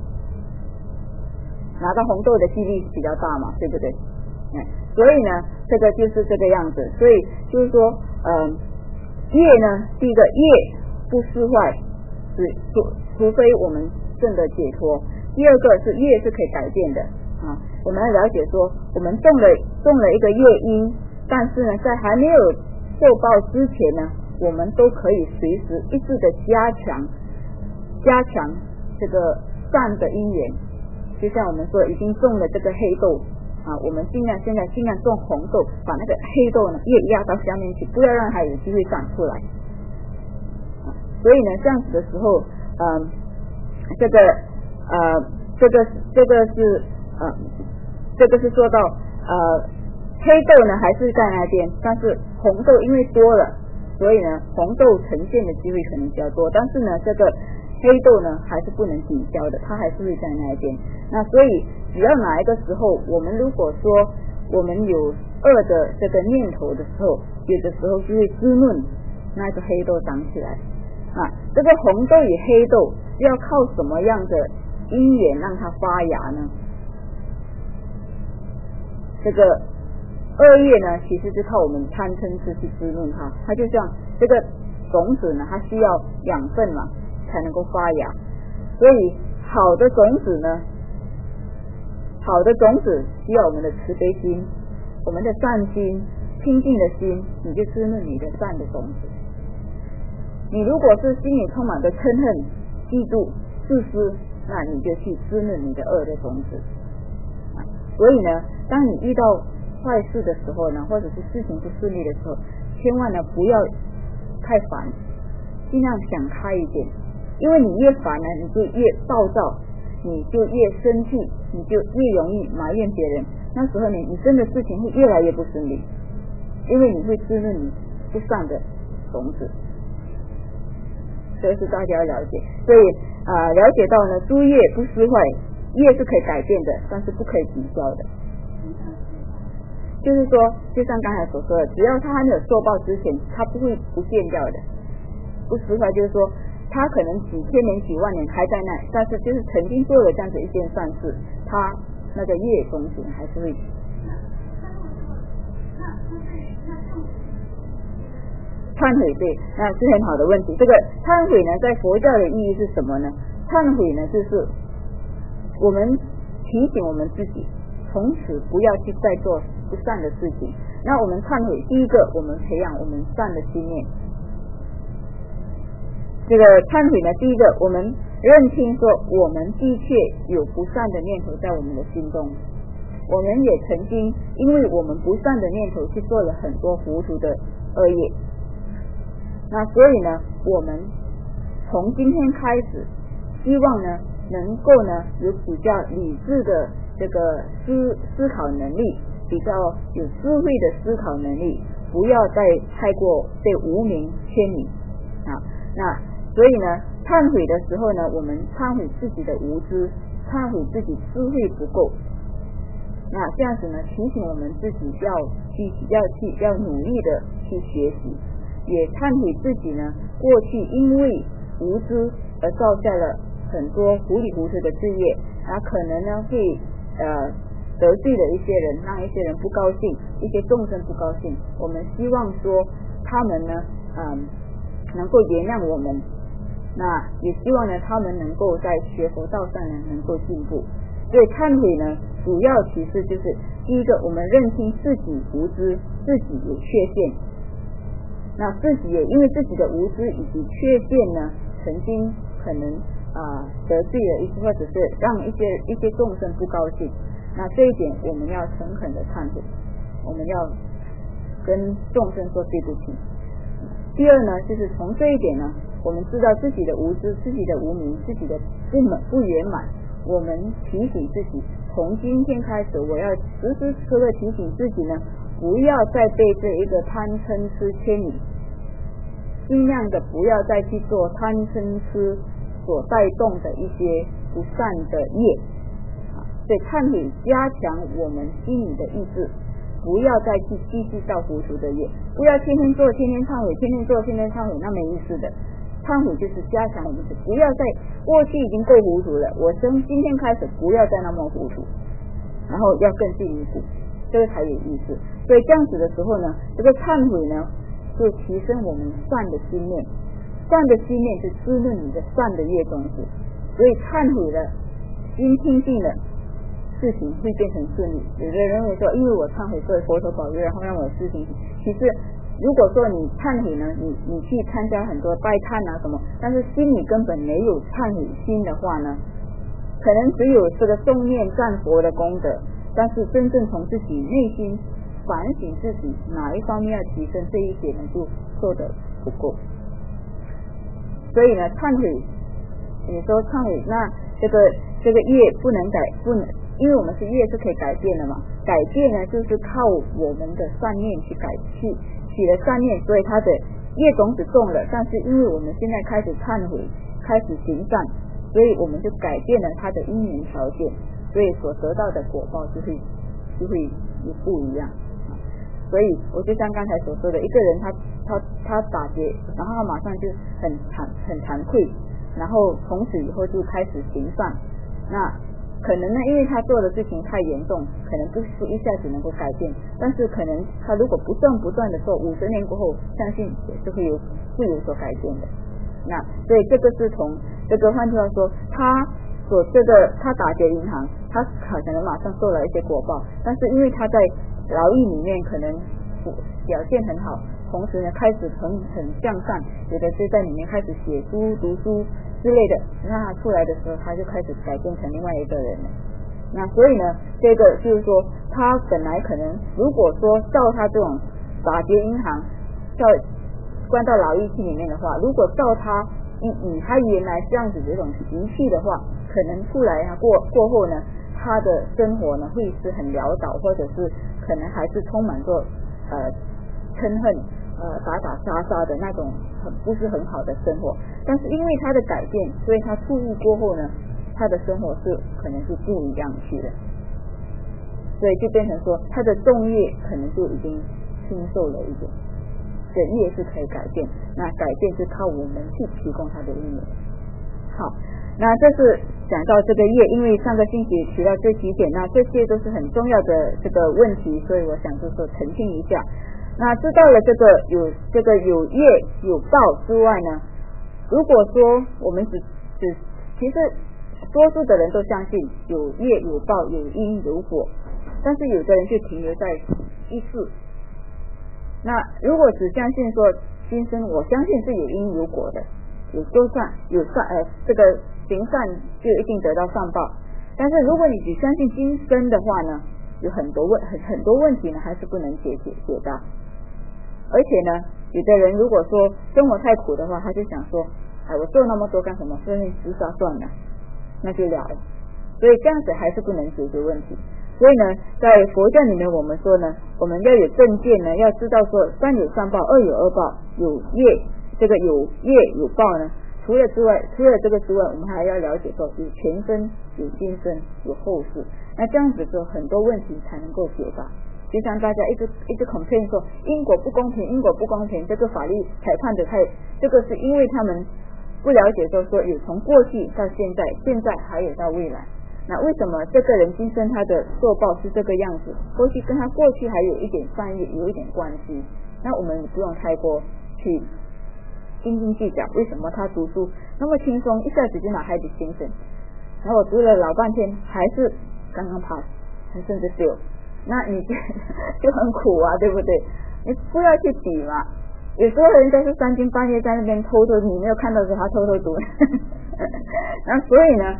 拿到红豆的几率比较大嘛，对不对？所以呢这个就是这个样子。所以就是说业呢，第一个业不失坏，除非我们证得解脱。第二个是业是可以改变的啊。我们要了解说，我们种了一个业因，但是呢在还没有受报之前呢，我们都可以随时一直的加强这个善的因缘。就像我们说已经种了这个黑豆啊，我们现在尽量种红豆，把那个黑豆呢越压到下面去，不要让它有机会长出来所以呢这样子的时候这个是说到黑豆呢还是在那边，但是红豆因为多了，所以呢红豆呈现的机会可能比较多，但是呢这个黑豆呢还是不能抵消的，它还是会在那边。那所以只要哪一个时候我们如果说我们有恶的这个念头的时候，有的时候就会滋润那个黑豆长起来啊。这个红豆与黑豆要靠什么样的因缘让它发芽呢？这个恶业呢其实是靠我们贪嗔痴去滋润它，它就像这个种子呢，它需要养分嘛才能够发芽。所以好的种子需要我们的慈悲心，我们的善心，清净的心，你就滋润你的善的种子。你如果是心里充满着嗔恨、嫉妒、自私，那你就去滋润你的恶的种子所以呢当你遇到坏事的时候呢，或者是事情不顺利的时候，千万呢不要太烦，尽量想开一点，因为你越烦呢，你就越暴躁，你就越生气，你就越容易埋怨别人，那时候你真的事情会越来越不顺利，因为你会滋润你不善的种子。这是大家要了解。所以了解到呢，诸业不失坏，业是可以改变的，但是不可以抵消的。就是说就像刚才所说的，只要他还没有受报之前，他不会不见掉的。不失坏就是说他可能几千年几万年还在那，但是就是曾经做了这样子一件善事，他那个业种子还是会。那忏悔，对，那是很好的问题。这个忏悔呢，在佛教的意义是什么呢？忏悔呢，就是我们提醒我们自己，从此不要去再做不善的事情。那我们忏悔，第一个，我们培养我们善的心念。这个忏悔呢，第一个，我们认清说，我们的确有不善的念头在我们的心中，我们也曾经因为我们不善的念头去做了很多糊涂的恶业。那所以呢，我们从今天开始，希望呢能够呢有比较理智的这个思考能力，比较有智慧的思考能力，不要再太过被无明牵引啊。那所以呢，忏悔的时候呢，我们忏悔自己的无知，忏悔自己智慧不够。那这样子呢，提醒我们自己要努力的去学习。也忏悔自己呢，过去因为无知而造下了很多糊里糊涂的罪业，可能呢会得罪了一些人，让一些人不高兴，一些众生不高兴。我们希望说他们呢能够原谅我们，那也希望呢他们能够在学佛道上呢能够进步。所以忏悔呢，主要其实就是第一个，我们认清自己无知，自己有缺陷。那自己也因为自己的无知以及缺陷呢，曾经可能得罪了一些，或者是让一些众生不高兴。那这一点我们要诚恳的忏悔，我们要跟众生说对不起。第二呢，就是从这一点呢，我们知道自己的无知、自己的无明、自己的不圆满，我们提醒自己，从今天开始，我要时时刻刻提醒自己呢，不要再被这一个贪嗔痴牵引，尽量的不要再去做贪嗔痴所带动的一些不善的业。所以忏悔加强我们心里的意志，不要再去继续造糊涂的业，不要天天做天天忏悔，天天做天天忏悔，那没意思的。忏悔就是加强我们不要再过去已经够糊涂了，我从今天开始不要再那么糊涂，然后要更进一步，这个才有意思。所以这样子的时候呢，这个忏悔呢就提升我们善的心念，善的心念是滋润你的善的业种子，所以忏悔了，心清净了，事情会变成顺利。有的人会说，因为我忏悔做佛陀保佑，然后让我的事情，其实如果说你忏悔呢，你去参加很多拜忏啊什么，但是心里根本没有忏悔心的话呢，可能只有这个诵念赞佛的功德，但是真正从自己内心反省自己哪一方面要提升，这一点呢就做得不够。所以呢，忏悔，你说忏悔，那这个业不能，因为我们是业是可以改变的嘛，改变呢就是靠我们的善念去起了善念，所以他的业种子种了，但是因为我们现在开始忏悔，开始行善，所以我们就改变了他的因缘条件，所以所得到的果报就会有不一样。所以我就像刚才所说的，一个人他打劫，然后他马上就很惭愧，然后从此以后就开始行善，那可能呢，因为他做的事情太严重，可能不是一下子能够改变，但是可能他如果不断的做，50年过后，相信也是会有所改变的。那所以这个是从这个换句话说，他打劫银行，他可能马上受了一些果报，但是因为他在牢狱里面可能表现很好，同时呢开始很向善，有的是在里面开始写书读书之类的，那他出来的时候他就开始改变成另外一个人了。那所以呢，这个就是说他本来可能如果说照他这种打劫银行关到牢狱里面的话，如果照他以他原来这样子这种习气的话，可能出来过后呢，他的生活呢会是很潦倒，或者是可能还是充满着嗔恨打杀的那种不是很好的生活。但是因为他的改变，所以他出狱过后呢，他的生活是可能是不一样去的，所以就变成说他的重业可能就已经轻受了一点。的业是可以改变，那改变是靠我们去提供他的因缘。好，那这是讲到这个业，因为上个星期提到这几点，那这些都是很重要的这个问题，所以我想就是说澄清一下。 那知道了这个有业有报之外呢，如果说我们其实多数的人都相信有业有报有因有果，但是有的人就停留在一次。那如果只相信说今生我相信是有因有果的，有多善这个行善就一定得到善报，但是如果你只相信今生的话呢，有很多问题呢还是不能解答。而且呢，有的人如果说生活太苦的话，他就想说我做那么多干什么，生命自杀算了，那就了了。所以这样子还是不能解决问题。所以呢，在佛教里面我们说呢，我们要有正见呢，要知道说善有善报，恶有恶报，有业有报呢，除了这个之外，我们还要了解说有前生有今生有后世，那这样子说很多问题才能够解答。就像大家一直 complain 说因果不公平，这个法律裁判的这个是因为他们不了解说有从过去到现在还有到未来。那为什么这个人今生他的受报是这个样子，或许跟他过去还有一点善业有一点关系，那我们不用太过去斤斤计较为什么他读书那么轻松，一下子就拿海底精神，然后我读了老半天还是刚刚 pass 甚至 fail， 那你就很苦啊，对不对？你不要去比嘛，有时候人家是3更半夜在那边偷你没有看到说他偷读那所以呢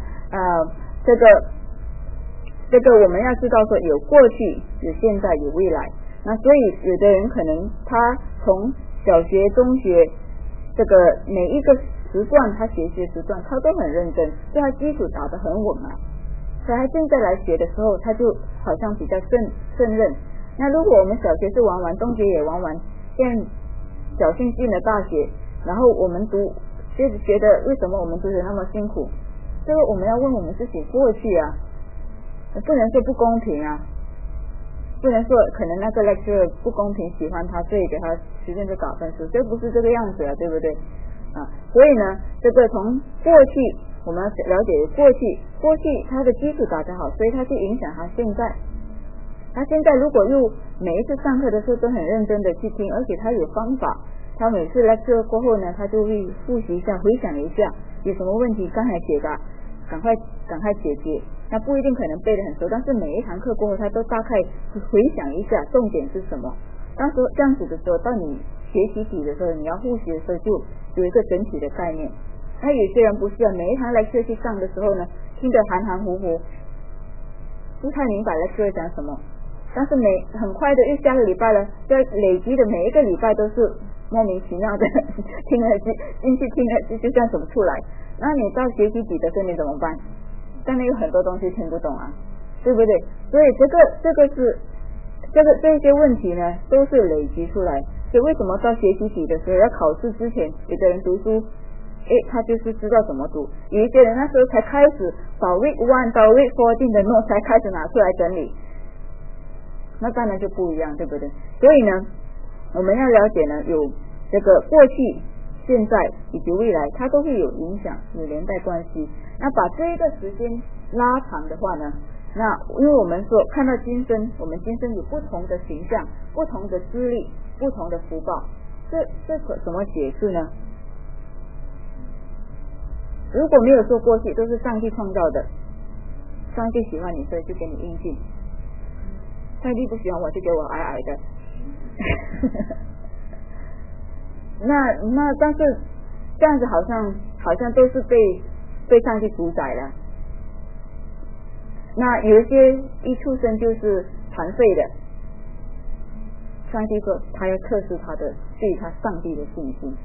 这个我们要知道说有过去有现在有未来，那所以有的人可能他从小学中学这个每一个时段他学习时段他都很认真，所以他基础打得很稳啊，所以他现在来学的时候他就好像比较胜任。那如果我们小学是玩玩，中学也玩玩，现在侥幸进了大学，然后我们就是觉得为什么我们读得那么辛苦，这个我们要问我们自己过去啊，不能说不公平啊，不能说可能那个 lecturer 不公平喜欢他所以给他随便就打分数，这不是这个样子啊，对不对所以呢这个从过去我们要了解过去他的基础打得好，所以他就影响他现在如果又每一次上课的时候都很认真的去听，而且他有方法，他每次 lecture 过后呢他就会复习一下回想一下有什么问题刚才解答赶快解决，那不一定可能背得很熟，但是每一堂课过后他都大概回想一下重点是什么，当时这样子的时候到你学习底的时候你要复习的时候就有一个整体的概念。那有些人不是每一堂 lecture 去上的时候呢听得含含糊糊不太明白 lecture 讲什么，但是很快的又下个礼拜了，就累积的每一个礼拜都是莫名其妙的听了进去听了就这样怎么出来，那你到学习底的时候你怎么办？但是有很多东西听不懂啊，对不对？所以这些问题呢都是累积出来，所以为什么到学习底的时候要考试之前有的人读书他就是知道怎么读，有一些人那时候才开始把 week 1到 week 14的 note 才开始拿出来整理，那当然就不一样，对不对？所以呢我们要了解呢有这个过去现在以及未来它都会有影响有连带关系，那把这一个时间拉长的话呢，那因为我们说看到今生我们今生有不同的形象不同的资历不同的福报，这怎么解释呢？如果没有说过去都是上帝创造的，上帝喜欢你所以就给你阴性，上帝不喜欢我就给我矮矮的那但是这样子好像都是被上帝主宰了。那有一些一出生就是残废的，上帝说他要测试他的对他上帝的信心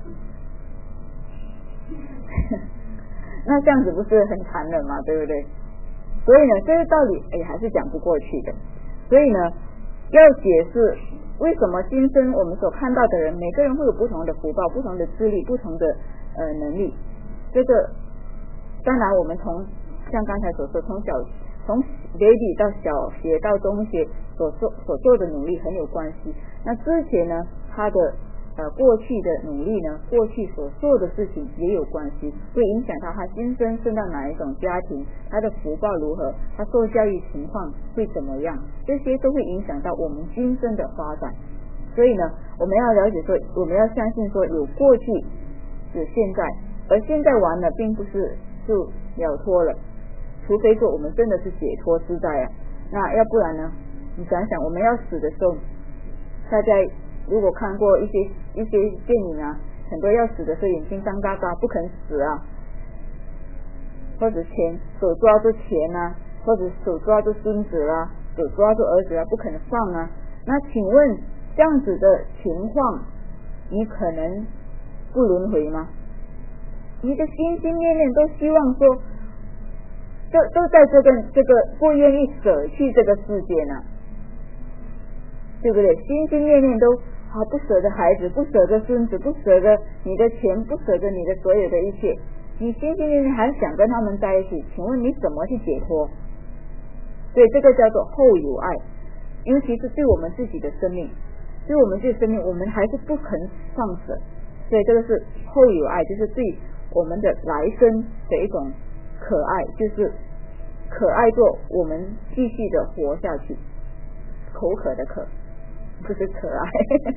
那这样子不是很残忍吗？对不对？所以呢这个道理还是讲不过去的。所以呢要解释为什么今生我们所看到的人每个人会有不同的福报不同的资历不同的能力，这个当然我们像刚才所说从 baby 到小学到中学所做的努力很有关系，那之前呢他的过去的努力呢过去所做的事情也有关系，会影响到他今生生到哪一种家庭，他的福报如何，他受教育情况会怎么样，这些都会影响到我们今生的发展。 所以呢，我们要了解说，我们要相信说有过去有现在，而现在完了并不是就了脱了，除非说我们真的是解脱自在啊。那要不然呢，你想想我们要死的时候，大家如果看过一些电影啊，很多要死的时候眼睛张大大不肯死啊，或者手抓住钱啊，或者手抓住孙子啊，手抓住儿子啊，不肯放啊。那请问这样子的情况，你可能不轮回吗？你的心心念念都希望说，都在这个不愿意舍弃这个世界呢，对不对？心心念念都不舍得孩子，不舍得孙子，不舍得你的钱，不舍得你的所有的一切，你心心念念还想跟他们在一起，请问你怎么去解脱？所以这个叫做后有爱，尤其是对我们自己的生命，对我们自己的生命，我们还是不肯放舍，所以这个是后有爱，就是对我们的来生的一种可爱，就是可爱做我们继续的活下去，口渴的渴，不是可爱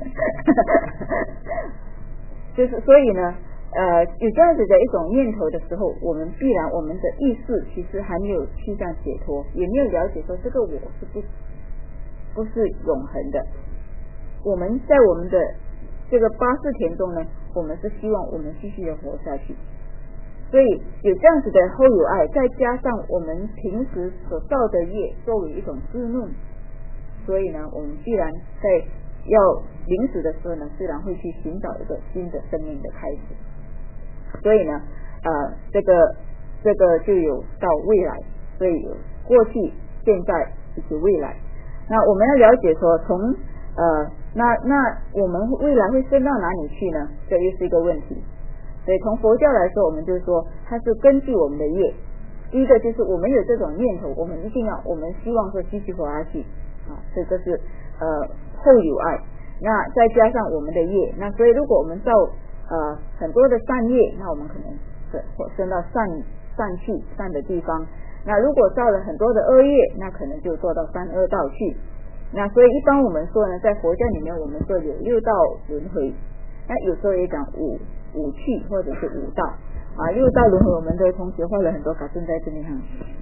就是所以呢有这样子的一种念头的时候，我们必然我们的意识其实还没有趋向解脱，也没有了解说这个我是不是永恒的。我们在我们的这个八识田中呢，我们是希望我们继续的活下去，所以有这样子的后有爱，再加上我们平时所造的业作为一种滋润，所以呢我们必然在要临死的时候呢，自然会去寻找一个新的生命的开始。所以呢这个就有到未来，所以有过去现在以及未来。那我们要了解说从那我们未来会升到哪里去呢？这又是一个问题。所以从佛教来说，我们就说它是根据我们的业。第一个就是我们有这种念头，我们希望说继续活下去这个是后有爱。那再加上我们的业，那所以如果我们造很多的善业，那我们可能升到善趣善的地方。那如果造了很多的恶业，那可能就做到三恶道去。那所以一般我们说呢，在佛教里面我们说有六道轮回，那有时候也讲五趣或者是五道六道轮回，我们的同学画了很多卡顿在这里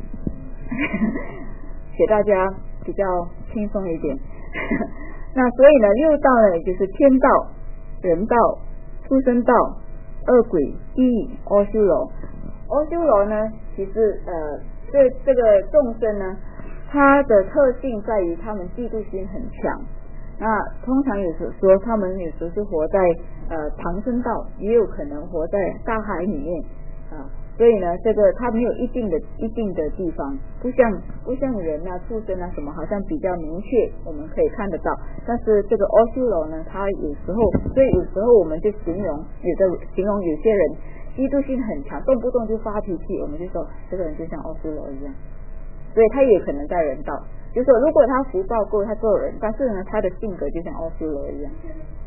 给大家比较轻松一点那所以呢六道呢，也就是天道、人道、畜生道、恶鬼、地狱、阿修罗。阿修罗呢，其实这个众生呢，它的特性在于他们嫉妒心很强。那通常有时说他们有时是活在唐僧道，也有可能活在大海里面所以呢这个它没有一定的地方，不像人畜生什么好像比较明确我们可以看得到。但是这个阿修罗呢，它有时候，所以有时候我们就形容有些人嫉妒心很强，动不动就发脾气，我们就说这个人就像阿修罗一样。所以他也可能在人道，就是说如果他福报够，他做人，但是呢他的性格就像阿修罗一样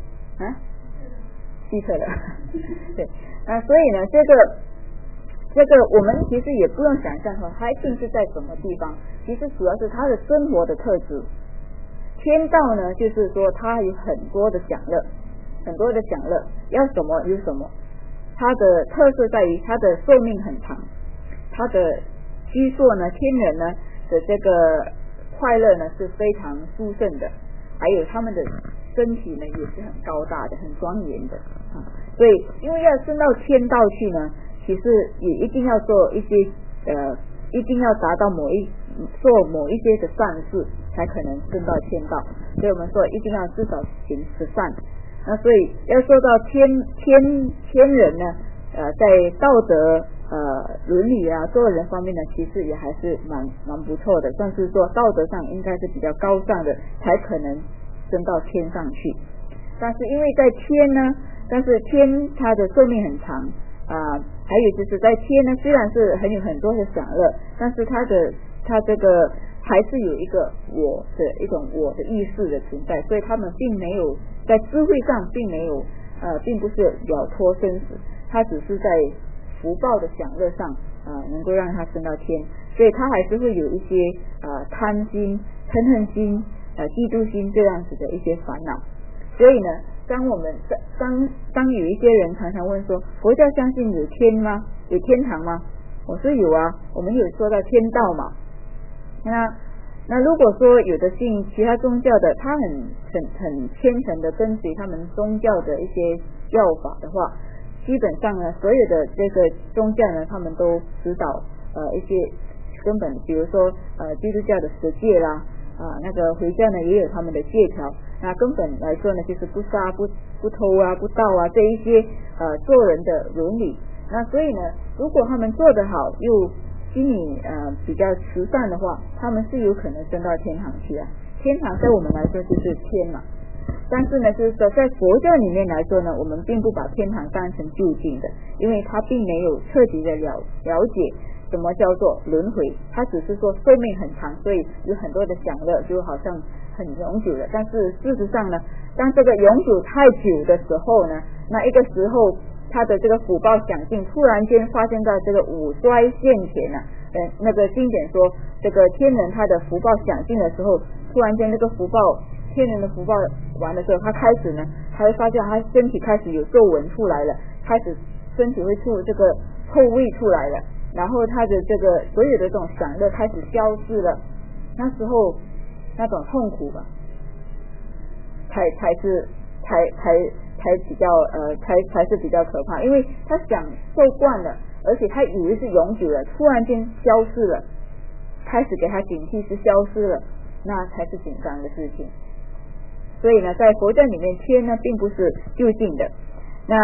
记错了对所以呢这个我们其实也不用想象说他一定是在什么地方，其实主要是他的生活的特质。天道呢，就是说他有很多的享乐，要什么有什么。它的特色在于它的寿命很长，它的居所呢，天人呢的这个快乐呢是非常殊胜的，还有他们的身体呢也是很高大的，很庄严的所以因为要升到天道去呢，其实也一定要做一些一定要达到做某一些的善事，才可能升到天道。所以我们说一定要至少行10善。那所以要说到天人呢在道德伦理做人方面呢，其实也还是蛮不错的，算是说道德上应该是比较高尚的，才可能升到天上去。但是因为在天呢，但是天它的寿命很长还有就是在天呢，虽然是有很多的享乐，但是它这个还是有一个我的意识的存在，所以他们并没有在智慧上并不是了脱生死，他只是在福报的享乐上能够让他升到天，所以他还是会有一些贪心、嗔恨心、嫉妒心这样子的一些烦恼。 所以呢，当有一些人常常问说，佛教相信有天吗？有天堂吗？我说有啊，我们有说到天道嘛。那如果说有的信其他宗教的，他很虔诚的跟随他们宗教的一些教法的话，基本上呢，所有的这个宗教呢，他们都指导一些根本，比如说基督教的十戒啦，那个回教呢也有他们的戒条。那根本来说呢，就是不杀、不偷啊、不盗啊，这一些做人的伦理。那所以呢，如果他们做得好，又心里比较慈善的话，他们是有可能升到天堂去啊。天堂在我们来说就是天嘛，但是呢，就是说在佛教里面来说呢，我们并不把天堂当成就近的，因为他并没有彻底的了解什么叫做轮回，他只是说寿命很长，所以有很多的享乐，就好像很永久的。但是事实上呢，当这个永久太久的时候呢，那一个时候他的这个福报享尽，突然间发现到这个五衰现前啊。那个经典说，这个天人他的福报享尽的时候，突然间那个福报，天人的福报完的时候，他开始呢，他会发现他身体开始有皱纹出来了，开始身体会出这个臭味出来了，然后他的这个所有的这种享乐开始消失了。那时候那种痛苦吧，才比较才是比较可怕，因为他享受惯了，而且他以为是永久的，突然间消失了，开始给他警惕是消失了，那才是紧张的事情。所以呢，在佛教里面，天呢并不是就近的。那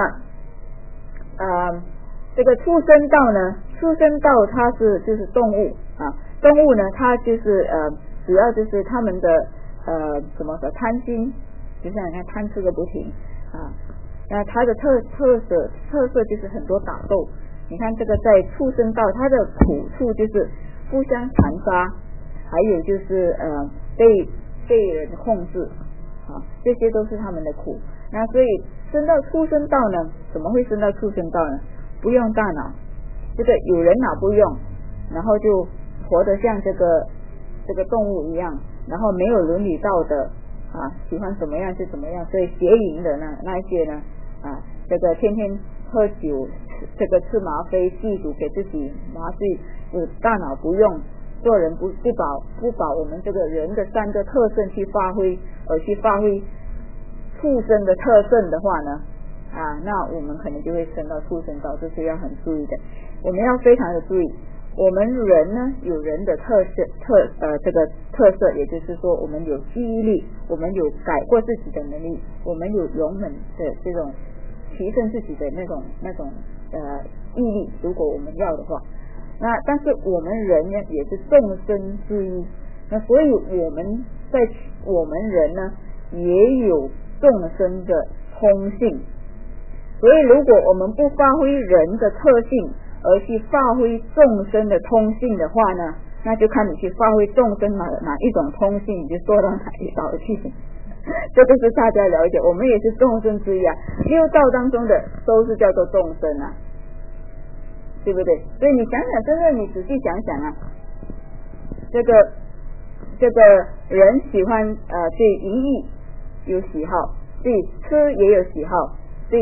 这个畜生道呢，畜生道它就是动物啊，动物呢它就是主要就是他们的怎么说贪心，就像你看贪吃个不停啊。那它的特色就是很多打斗。你看这个在畜生道，它的苦处就是互相残杀，还有就是被人控制啊，这些都是他们的苦。那所以升到畜生道呢，怎么会升到畜生道呢？不用大脑，这个有人脑不用，然后就活得像这个动物一样，然后没有伦理道德啊，喜欢怎么样就怎么样。所以邪淫的那一些呢这个天天喝酒，这个吃吗啡吸毒给自己麻醉，有大脑不用，做人不把我们这个人的三个特征去发挥，而去发挥畜生的特征的话呢那我们可能就会升到畜生道，这是要很注意的。我们要非常的注意，我们人呢有人的这个特色，也就是说我们有记忆力，我们有改过自己的能力，我们有勇猛的这种提升自己的那种毅力，如果我们要的话。那但是我们人呢也是众生之一，那所以我们人呢也有众生的通性。所以如果我们不发挥人的特性，而去发挥众生的通性的话呢，那就看你去发挥众生哪一种通性，你就做到哪一道去。这个是大家了解，我们也是众生之一啊，六道当中的都是叫做众生啊，对不对？所以你想想，真的你仔细想想啊，这个人喜欢对淫欲有喜好，对吃也有喜好，对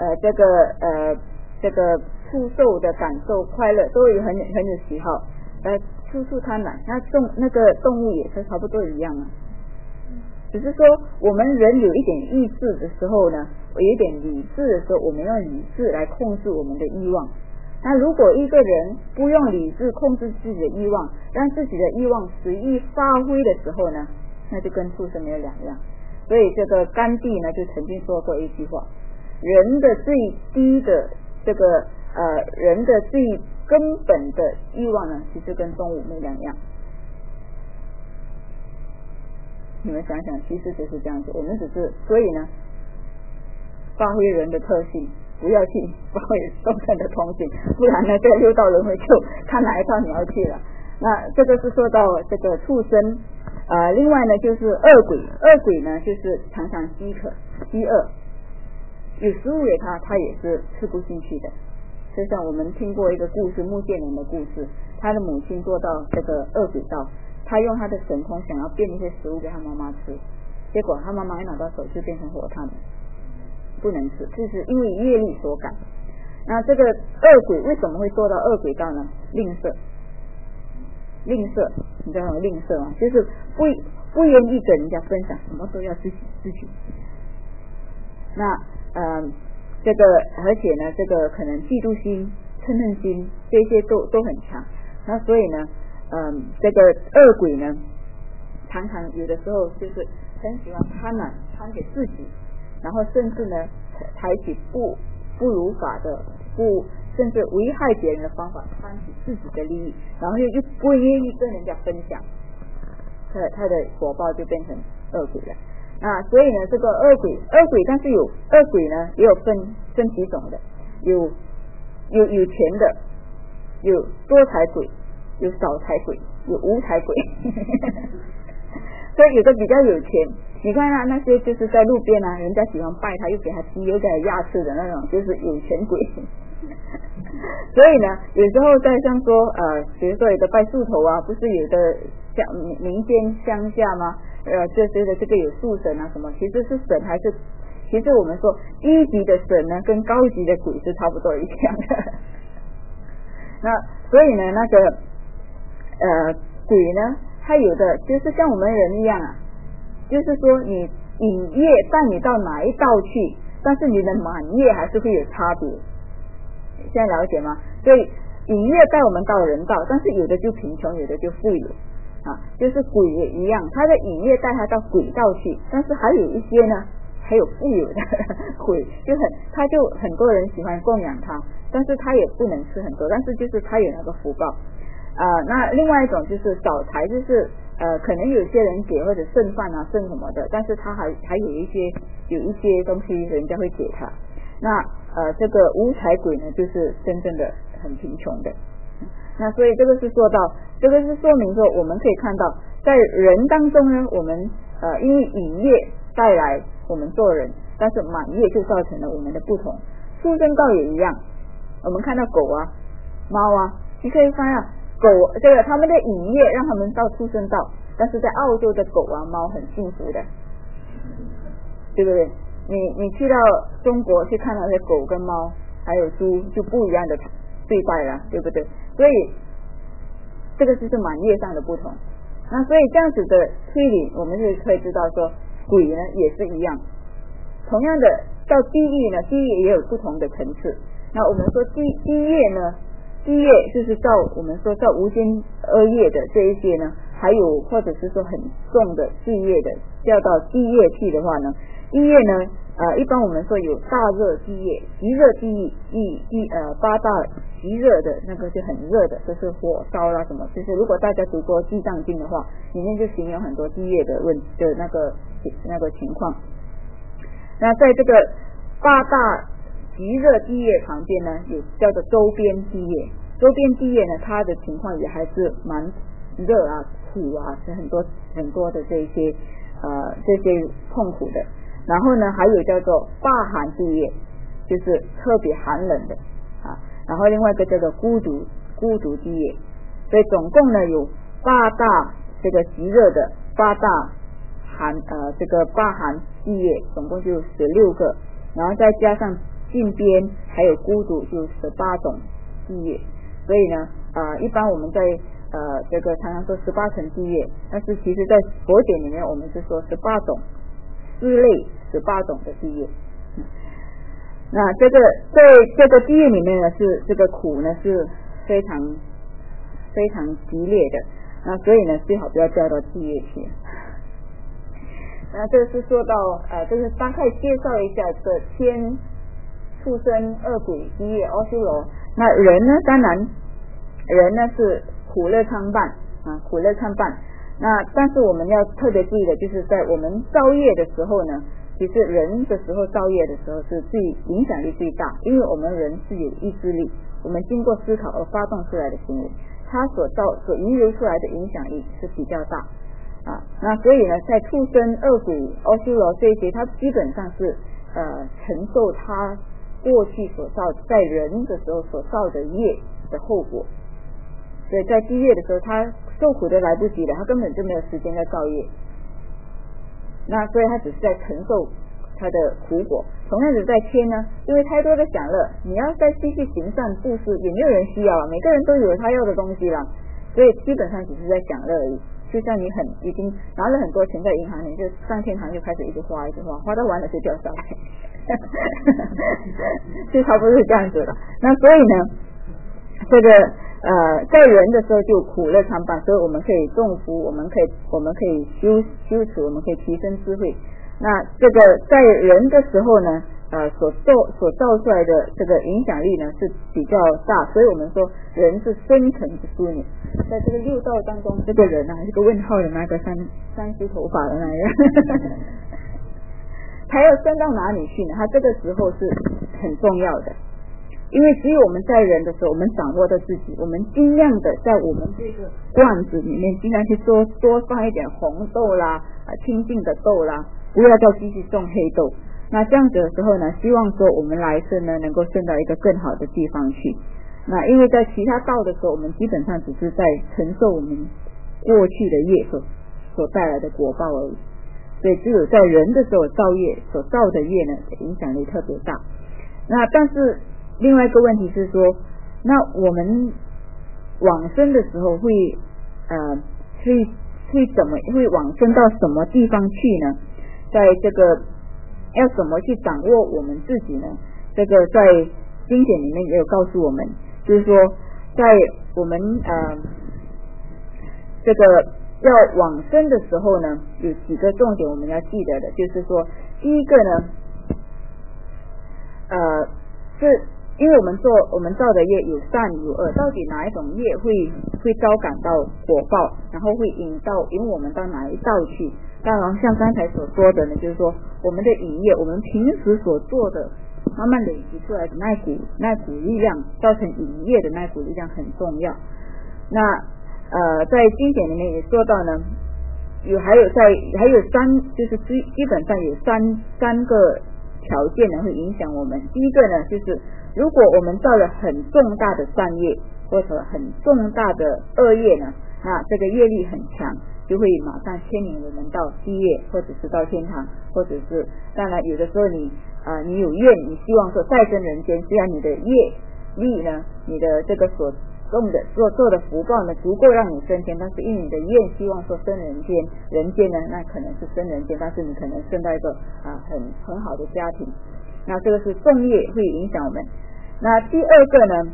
这个触受的感受快乐都有很有喜好，处贪婪。那个动物也是差不多一样啊，只是说我们人有一点意志的时候呢，有一点理智的时候，我们用理智来控制我们的欲望。那如果一个人不用理智控制自己的欲望，让自己的欲望随意发挥的时候呢，那就跟畜生没有两样。所以这个甘地呢就曾经说过一句话，人的最低的人的最根本的欲望呢，其实跟动物没两样。你们想想，其实就是这样子，我们只是所以呢，发挥人的特性，不要去发挥众生的通性，不然呢，这六道轮回就看哪一套你要去了。那这个是说到这个畜生，另外呢就是恶鬼，恶鬼呢就是常常饥饿，有食物给他也是吃不进去的。就像我们听过一个故事，穆建人的故事，他的母亲做到这个恶鬼道，他用他的神通想要变一些食物给他妈妈吃， 结果他妈妈一拿到手就变成火炭，不能吃，就是因为业力所感。那这个恶鬼为什么会做到恶鬼道呢？吝啬，你知道吗？吝啬吗？就是不愿意跟人家分享，什么都要自己。那这个而且呢，这个可能嫉妒心、嗔恨心这些都很强。那所以呢，这个恶鬼呢，常常有的时候就是很喜欢贪给自己，然后甚至呢采取不如法的甚至危害别人的方法，贪取自己的利益，然后又不愿意跟人家分享，他的果报就变成恶鬼了。所以呢，这个恶鬼，但是有恶鬼呢，也有分几种的，有钱的，有多财鬼，有少财鬼，有无财鬼。所以有的比较有钱，你看那些就是在路边人家喜欢拜他，又给他鸡，又给他鸭翅的那种，就是有钱鬼。所以呢，有时候在像说比如说有的拜树头不是有的民间乡下吗？这些的这个有树神什么，其实是神还是？其实我们说低级的神呢，跟高级的鬼是差不多一样的。那所以呢，那个鬼呢，它有的就是像我们人一样就是说你引业带你到哪一道去，但是你的满业还是会有差别。现在了解吗？所以引业带我们到人道，但是有的就贫穷，有的就富有就是鬼也一样，他的引业带他到鬼道去，但是还有一些呢，还有富有的鬼，他就很多人喜欢供养他，但是他也不能吃很多，但是就是他有那个福报那另外一种就是少财，就是可能有些人给或者剩饭剩什么的，但是他还有一些东西人家会给他。那这个无财鬼呢，就是真正的很贫穷的。那所以这个是说明说，我们可以看到在人当中呢，我们因为引业带来我们做人，但是满业就造成了我们的不同。畜生道也一样，我们看到狗猫你可以发现狗这个他们的引业让他们到畜生道，但是在澳洲的狗猫很幸福的，对不对？你去到中国去看那些狗跟猫还有猪，就不一样的对待了，对不对？所以这个就是满业上的不同。那所以这样子的推理，我们就可以知道说，鬼呢也是一样。同样的，到地狱呢，地狱也有不同的层次。那我们说地业呢，地业就是我们说造无间恶业的这一些呢，还有或者是说很重的地业的，掉到地业去的话呢，地业呢一般我们说有大热地业、极热地狱、八大极热的那个就很热的，就是火烧什么，就是如果大家读过地藏经的话，里面就形容很多地业的那个情况。那在这个八大极热地业旁边呢，有叫做周边地业。周边地业呢，它的情况也还是蛮热苦是很多的这些痛苦的。然后呢，还有叫做霸寒地业，就是特别寒冷的然后另外一个叫做孤独地业。所以总共呢有八大这个极热的八大这个霸寒地业，总共就16个，然后再加上近边还有孤独，就18种地业。所以呢一般我们在这个常常说18层地业，但是其实在佛典里面我们是说18种4类18种的地业。那在这个地业里面呢，是这个苦呢是非常非常激烈的，那所以呢最好不要掉到地业去。那这个是说到就是大概介绍一下这天畜生恶鬼地业阿修罗。那人呢，当然人呢是苦乐参半苦乐参半。那但是我们要特别注意的就是在我们造业的时候呢，其实人的时候造业的时候是影响力最大，因为我们人是有意志力，我们经过思考而发动出来的行为，它所遗留出来的影响力是比较大那所以呢，在畜生恶鬼阿修罗这些，它基本上是承受他过去所造在人的时候所造的业的后果。所以在地业的时候，他受苦的来不及了，他根本就没有时间在造业那所以他只是在承受他的苦果。同样子在天呢，因为太多的享乐，你要再继续行善布施，也没有人需要了，每个人都有他要的东西了，所以基本上只是在享乐而已。就像你已经拿了很多钱在银行，你就上天堂就开始一直花，花到完了就掉下来，就差不多是这样子了。那所以呢，这个在人的时候就苦乐参半，所以我们可以种福，我们可以修持，我们可以提升智慧。那这个在人的时候呢，所造出来的这个影响力呢是比较大，所以我们说人是深层之枢纽。在这个六道当中，这个人这个问号的那个三丝头发的那个他要升到哪里去呢？他这个时候是很重要的，因为只有我们在人的时候，我们掌握到自己，我们尽量的在我们这个罐子里面尽量去多放一点红豆啦，清净的豆啦，不要再继续种黑豆。那这样子的时候呢，希望说我们来生呢能够升到一个更好的地方去。那因为在其他道的时候，我们基本上只是在承受我们过去的业所带来的果报而已，所以只有在人的时候所造的业呢影响力特别大。那但是另外一个问题是说，那我们往生的时候会往生到什么地方去呢？在这个要怎么去掌握我们自己呢？这个在经典里面也有告诉我们，就是说在我们这个要往生的时候呢，有几个重点我们要记得的，就是说第一个呢是因为我们造的业有善有恶，到底哪一种业会招感到果报，然后会引我们到哪一道去。当然像刚才所说的呢，就是说我们的引业，我们平时所做的慢慢累积出来的那股力量，造成引业的那股力量很重要。那在经典里面也说到呢，还有就是基本上有三个条件呢会影响我们。第一个呢，就是如果我们造了很重大的善业或者很重大的恶业呢，那这个业力很强，就会马上牵引我们到地狱，或者是到天堂，或者是当然有的时候你有愿，你希望说再生人间，虽然你的业力呢，你的这个所做的福报呢足够让你升天，但是因为你的愿希望说升人间呢，那可能是升人间，但是你可能升到一个很好的家庭，那这个是重业会影响我们。那第二个呢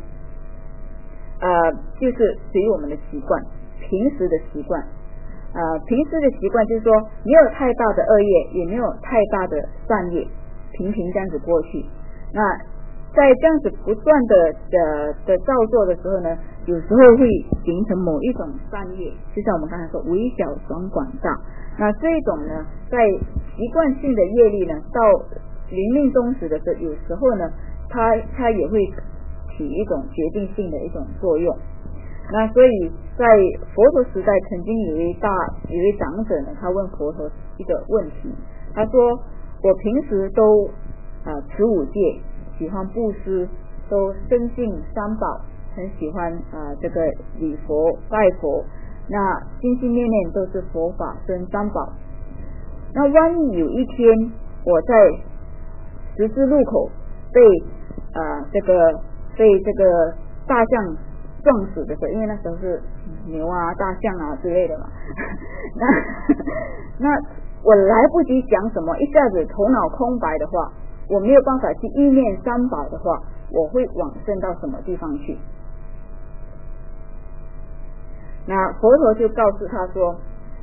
就是属于我们的习惯，平时的习惯就是说没有太大的恶业，也没有太大的善业，平这样子过去。那在这样子不断的造作的时候呢，有时候会形成某一种善业，就像我们刚才说微小转广大。那这一种呢，在习惯性的业力呢，到临命终时的时候，有时候呢它也会起一种决定性的一种作用。那所以在佛陀时代，曾经有一位长者呢，他问佛陀一个问题，他说我平时都持五戒，喜欢布施，都深信三宝，很喜欢这个礼佛拜佛，那心心念念都是佛法僧三宝。那万一有一天我在十字路口被这个大象撞死的时候，因为那时候是牛大象之类的嘛那我来不及想什么，一下子头脑空白的话，我没有办法去意念三宝的话，我会往生到什么地方去？那佛陀就告诉他说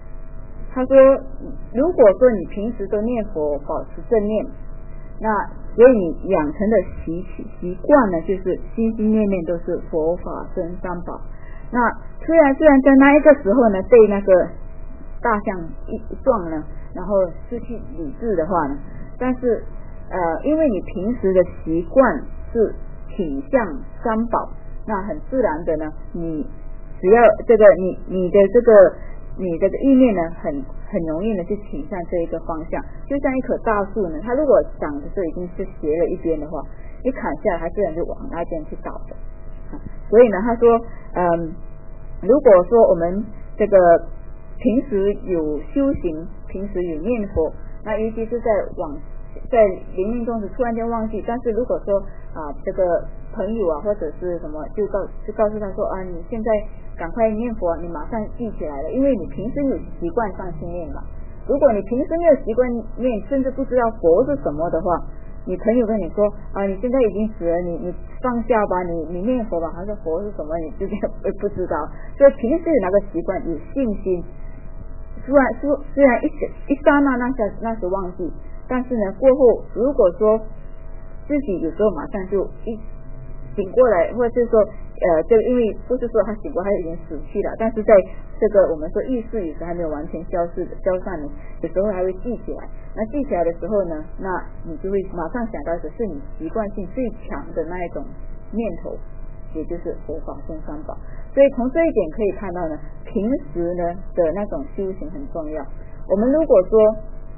如果说你平时都念佛，保持正念，那所以你养成的习惯呢，就是心心念念都是佛法僧三宝。那虽然在那一个时候呢，被那个大象一撞呢，然后失去理智的话呢，但是因为你平时的习惯是倾向三宝，那很自然的呢，你只要这个你的意念呢，很容易呢去倾向这一个方向。就像一棵大树呢，它如果长的时候已经是斜了一边的话，一砍下来它自然就往那边去倒的。所以呢他说如果说我们这个平时有修行，平时有念佛，那尤其是在临命终时突然间忘记，但是如果说这个朋友或者是什么就告诉他说你现在赶快念佛，你马上记起来了，因为你平时有习惯上去念嘛。如果你平时没有习惯念，甚至不知道佛是什么的话，你朋友跟你说你现在已经死了，你放下吧，你念佛吧，他说佛是什么你就不知道。所以平时有那个习惯，有信心，虽然一刹那那时忘记，但是呢过后如果说自己有时候马上就醒过来，或者是说就因为不是说他醒过他已经死去了，但是在这个我们说意识有时还没有完全消散呢，有时候还会记起来。那记起来的时候呢，那你就会马上想到的是你习惯性最强的那一种念头，也就是佛法僧三宝。所以从这一点可以看到呢，平时呢的那种修行很重要。我们如果说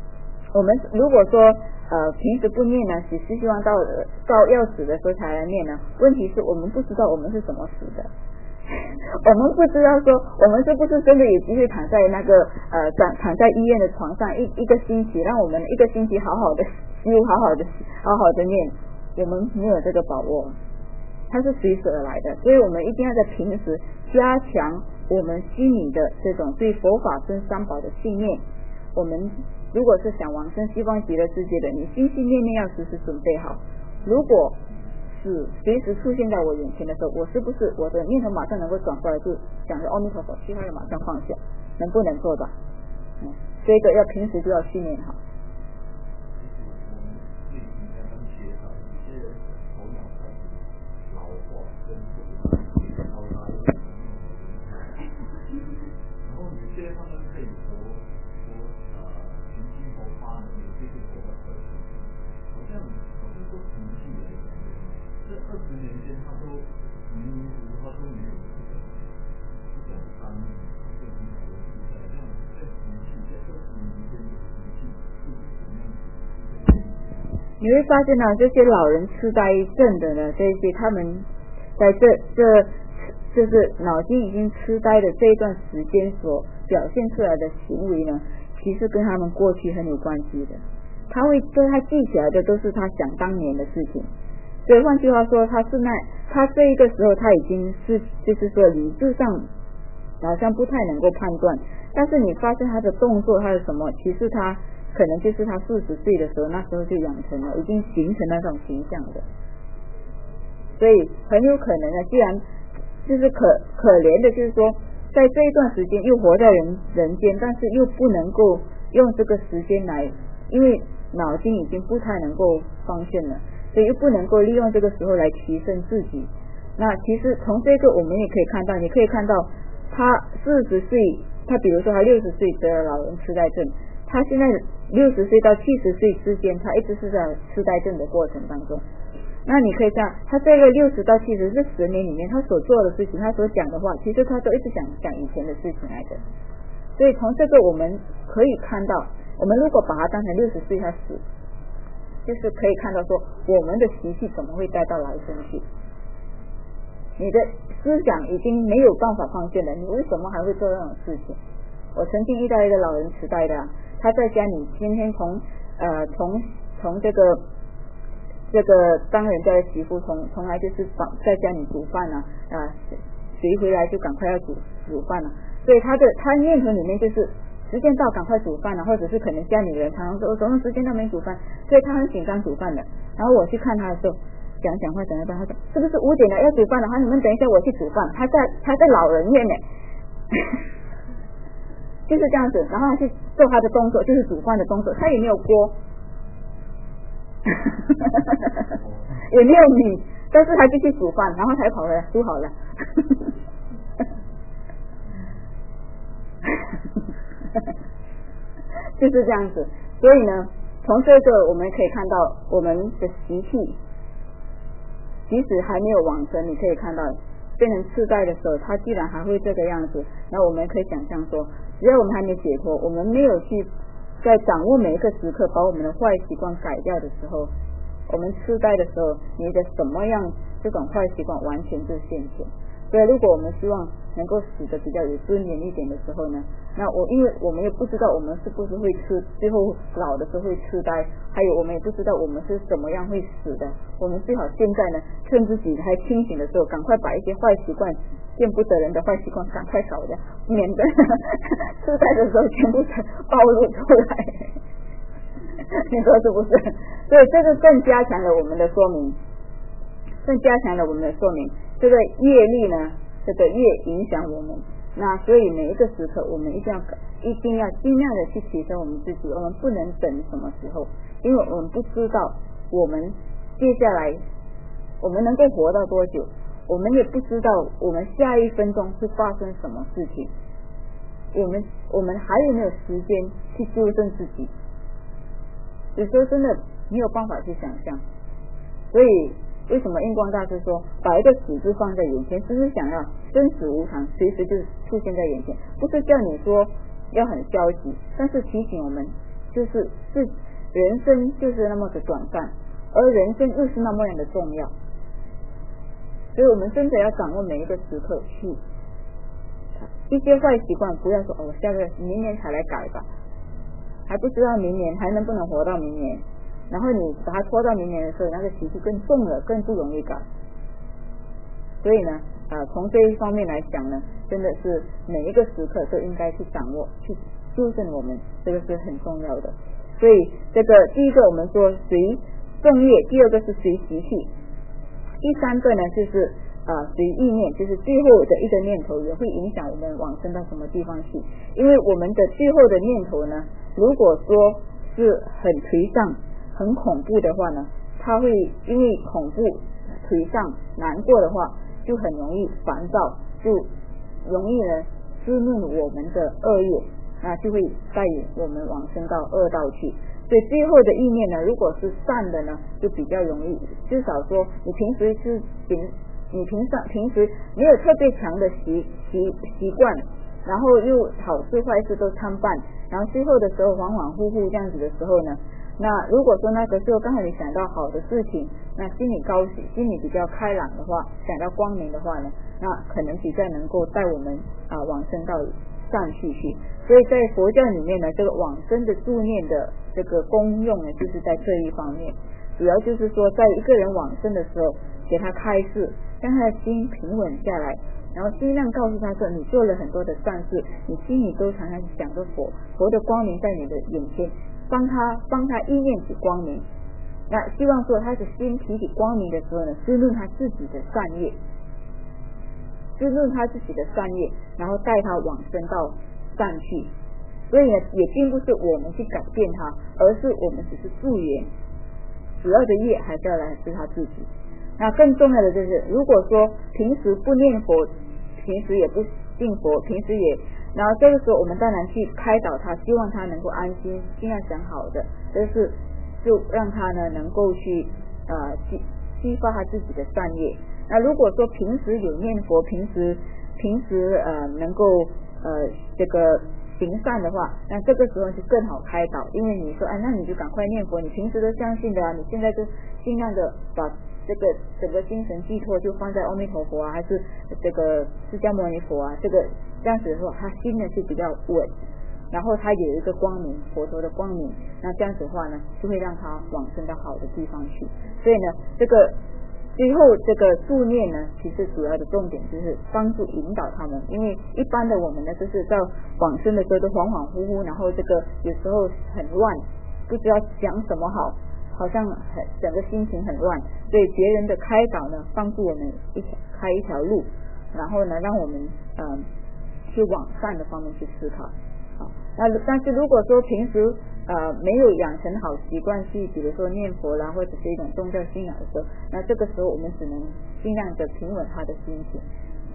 平时不念呢，只是希望到要死的时候才来念呢，问题是我们不知道我们是怎么死的。我们不知道说我们是不是真的有机会躺在那个躺在医院的床上一个星期，让我们一个星期好好的修，好好的念，我们没有这个把握，它是随时而来的。所以我们一定要在平时加强我们心里的这种对佛法僧三宝的信念。我们如果是想往生西方极乐世界的，你心心念念要时时准备好，如果是随时出现在我眼前的时候，我是不是我的念头马上能够转过来，就想着阿弥陀佛，其他的马上放下，能不能做到？这个要平时就要训练好。你会发现呢，这些老人痴呆症的呢，这些他们在就是脑筋已经痴呆的这一段时间所表现出来的行为呢，其实跟他们过去很有关系的。他记起来的都是他想当年的事情。所以换句话说，他这一个时候他已经是就是说理智上好像不太能够判断，但是你发现他的动作他的什么，其实他可能就是他40岁的时候，那时候就养成了，已经形成那种形象的。所以很有可能呢，既然就是可怜的就是说，在这一段时间又活在人间，但是又不能够用这个时间来，因为脑筋已经不太能够方便了，所以又不能够利用这个时候来提升自己。那其实从这个我们也可以看到，你可以看到他40岁，他比如说他60岁得了老人痴呆症，他现在60岁到70岁之间，他一直是在痴呆症的过程当中。那你可以看他这个60到70这10年里面，他所做的事情，他所讲的话，其实他都一直想讲以前的事情来的。所以从这个我们可以看到，我们如果把他当成60岁他死，就是可以看到说我们的习气怎么会带到来生去。你的思想已经没有办法放下了，你为什么还会做那种事情？我曾经遇到一个老人痴呆的，他在家里今天从这个当人家的媳妇，从来就是在家里煮饭谁回来就赶快要煮饭了，所以他念头里面就是时间到赶快煮饭了，或者是可能家里人常常说什么时间都没煮饭，所以他很紧张煮饭的。然后我去看他的时候，讲话，他说是不是5点了要煮饭了？你们等一下我去煮饭。他在老人院呢，就是这样子。然后他去做他的动作，就是煮饭的动作，他也没有锅。也没有米，但是他就去煮饭，然后才跑回来煮好了。就是这样子。所以呢，从这个我们可以看到我们的习气，即使还没有往生，你可以看到变成痴呆的时候，他既然还会这个样子，那我们可以想象说，只要我们还没解脱，我们没有去在掌握每一个时刻把我们的坏习惯改掉的时候，我们痴呆的时候，你的什么样这种坏习惯完全就现前。 所以如果我们希望能够死得比较有尊严一点的时候呢，那因为我们也不知道我们是不是会最后老的时候会痴呆，还有我们也不知道我们是怎么样会死的，我们最好现在呢趁自己还清醒的时候，赶快把一些坏习惯，见不得人的坏习惯赶快扫掉，免得痴呆的时候全部暴露出来你说是不是？所以这个更加强了我们的说明，这个业力呢，这个业影响我们，那所以每一个时刻我们一定要尽量的去提升我们自己，我们不能等什么时候，因为我们不知道我们接下来我们能够活到多久，我们也不知道我们下一分钟会发生什么事情，我们还有没有时间去纠正自己，有时候真的没有办法去想象。所以为什么印光大师说把一个死字放在眼前，就是想要生死无常，随时就出现在眼前，不是叫你说要很消极，但是提醒我们就是人生就是那么的短暂，而人生又是那么样的重要，所以我们真的要掌握每一个时刻，去一些坏习惯不要说下个明年才来改吧，还不知道明年还能不能活到明年，然后你把它拖到明年的时候，那个习气更重了，更不容易改。所以呢从这一方面来讲呢，真的是每一个时刻都应该去掌握，去纠正我们，这个是很重要的。所以这个第一个我们说随众业，第二个是随习气，第三个呢就是随意念，就是最后的一个念头也会影响我们往生到什么地方去。因为我们的最后的念头呢，如果说是很颓丧很恐怖的话呢，它会因为恐怖颓丧难过的话，就很容易烦躁，就容易呢滋润我们的恶业，那就会带领我们往生到恶道去。所以最后的意念呢，如果是善的呢，就比较容易，至少说你平时没有特别强的习惯，然后又好事坏事都参半，然后最后的时候恍恍惚惚这样子的时候呢，那如果说那个时候刚好你想到好的事情，那心里高兴，心里比较开朗的话，想到光明的话呢，那可能比较能够带我们往生到上去。所以在佛教里面呢，这个往生的助念的这个功用呢，就是在这一方面，主要就是说在一个人往生的时候给他开示，让他的心平稳下来，然后尽量告诉他说你做了很多的善事，你心里都常常想着佛的光明在你的眼前，帮他意念起光明，那希望说他的心提起光明的时候呢，滋润他自己的善业，然后带他往生到善去。所以呢，也并不是我们去改变他，而是我们只是助缘，主要的业还是要来自他自己。那更重要的就是，如果说平时不念佛，平时也不信佛，然后这个时候我们当然去开导他，希望他能够安心，尽量想好的，就让他呢能够去激发他自己的善业。那如果说平时有念佛，平时能够这个行善的话，那这个时候就更好开导，因为你说那你就赶快念佛，你平时都相信的你现在就尽量的把这个整个精神寄托就放在阿弥陀佛还是这个释迦牟尼佛这样子的话，他心呢就比较稳，然后他有一个光明，佛陀的光明，那这样子的话呢，就会让他往生到好的地方去。所以呢，这个最后这个助念呢，其实主要的重点就是帮助引导他们，因为一般的我们呢，就是到往生的时候都恍恍惚惚，然后这个有时候很乱，不知道讲什么好，好像整个心情很乱，所以别人的开导呢，帮助我们开一条路，然后呢，让我们去往善的方面去思考。但是如果说平时没有养成好习惯去，比如说念佛啦，或者是一种宗教信仰的时候，那这个时候我们只能尽量的平稳他的心情。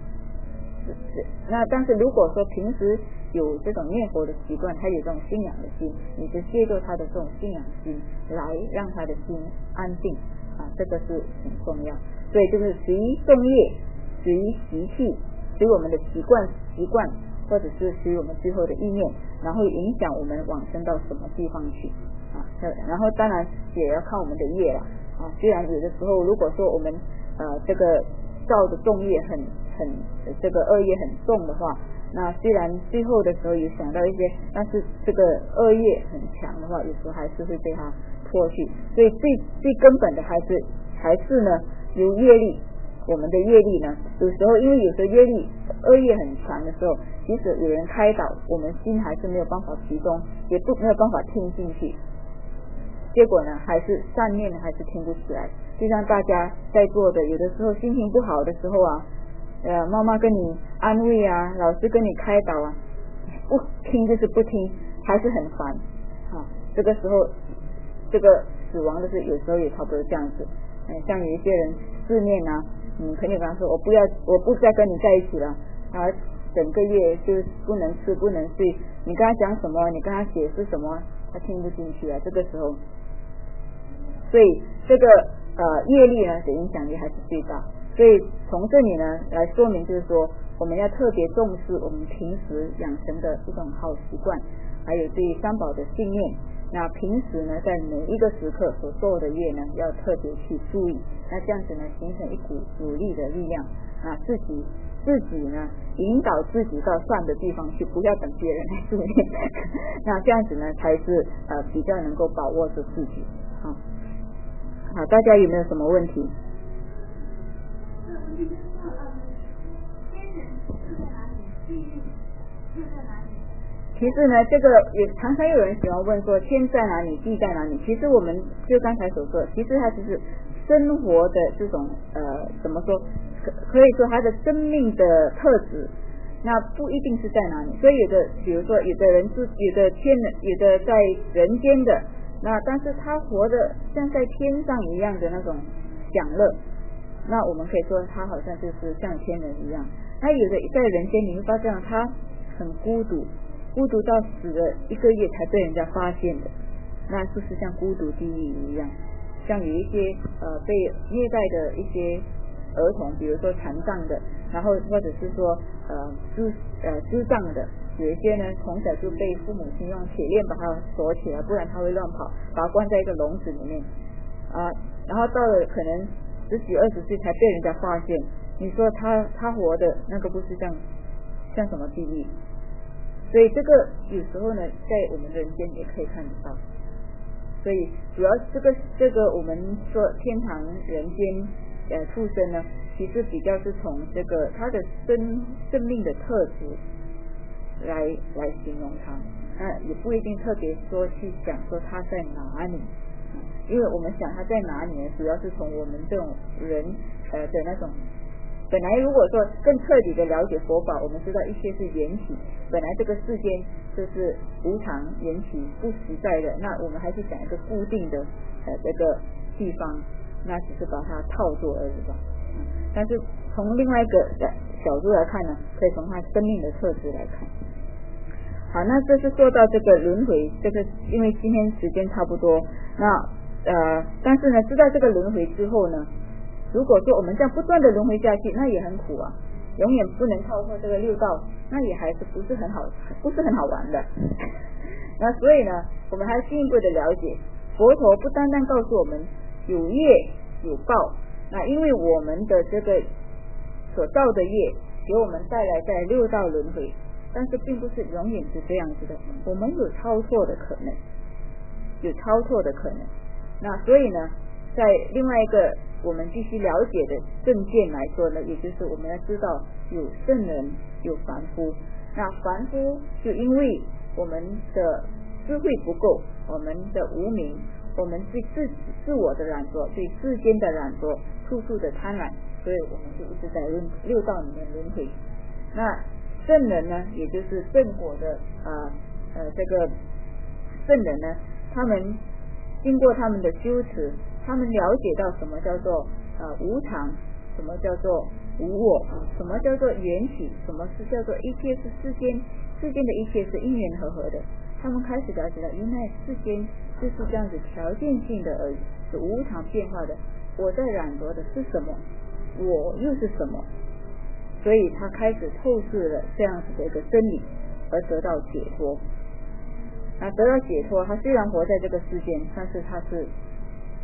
那但是如果说平时有这种念佛的习惯，他有这种信仰的心，你就借助他的这种信仰心来让他的心安定这个是很重要。所以就是随众业，随习气，随我们的习惯，或者是随我们最后的意念，然后影响我们往生到什么地方去然后当然也要看我们的业了虽然有的时候如果说我们这个造的重业很这个恶业很重的话，那虽然最后的时候有想到一些，但是这个恶业很强的话，有时候还是会被他拖去。所以最根本的还是呢由业力，我们的业力呢，有时候因为有时候业力恶业很强的时候，即使有人开导，我们心还是没有办法集中，也没有办法听进去，结果呢还是善念还是听不起来。就像大家在座的，有的时候心情不好的时候啊，妈妈跟你安慰啊，老师跟你开导啊，不听就是不听，还是很烦这个时候这个死亡的是有时候也差不多这样子。像有一些人思念啊，肯定跟他说我不再跟你在一起了，整个月就不能吃不能睡，你跟他讲什么，你跟他解释什么，他听不进去啊。这个时候，所以这个业力呢的影响力还是最大。所以从这里呢来说明，就是说我们要特别重视我们平时养成的这种好习惯，还有对三宝的信念。那平时呢在每一个时刻所做的业呢要特别去注意，那这样子呢形成一股努力的力量自己呢引导自己到善的地方去，不要等别人来助念那这样子呢才是比较能够把握住自己。好，大家有没有什么问题？其实呢这个也常常有人喜欢问说天在哪里地在哪里。其实我们就刚才所说，其实它就是生活的这种怎么说，可以说它的生命的特质，那不一定是在哪里。所以比如说有的人是有的天的，有的在人间的，那但是他活的像在天上一样的那种享乐，那我们可以说他好像就是像天人一样。那有的在人间你会发现他很孤独到死了1个月才被人家发现的，那就是像孤独地狱一样。像有一些被虐待的一些儿童，比如说残障的，然后或者是说智障的，有一些呢从小就被父母亲用铁链把他锁起来，不然他会乱跑，把他关在一个笼子里面然后到了可能10几20岁才被人家发现，你说他活的那个不是像什么地狱？所以这个有时候呢在我们人间也可以看得到。所以主要这个我们说天堂人间畜生呢，其实比较是从这个他的生命的特质来形容他，也不一定特别说去讲说他在哪里，因为我们想他在哪里呢，主要是从我们这种人的那种，本来如果说更彻底的了解佛法，我们知道一切是缘起，本来这个世间就是无常缘起不实在的，那我们还是想一个固定的这个地方，那只是把它套作而已吧。但是从另外一个角度来看呢，可以从他生命的特质来看。好，那这是说到这个轮回，这个因为今天时间差不多，那但是呢知道这个轮回之后呢，如果说我们这样不断的轮回下去，那也很苦啊，永远不能超过这个6道，那也还是不是很好玩的那所以呢我们还进一步的了解，佛陀不单单告诉我们有业有报，那因为我们的这个所造的业给我们带来在6道轮回，但是并不是永远是这样子的，我们有超错的可能，那所以呢在另外一个我们必须了解的正见来说呢，也就是我们要知道有圣人有凡夫，那凡夫就因为我们的智慧不够，我们的无明，我们对自我的染着，对世间的染着，处处的贪婪，所以我们就一直在6道里面轮回。那圣人呢，也就是正果的这个圣人呢，他们经过他们的修持，他们了解到什么叫做无常，什么叫做无我，什么叫做缘起，什么是叫做一切是世间的一切是因缘和合的，他们开始了解到原来世间就是这样子条件性的而已，是无常变化的，我在染着的是什么，我又是什么，所以他开始透视了这样子的一个真理，而得到解脱。那得到解脱，他虽然活在这个世间，但是他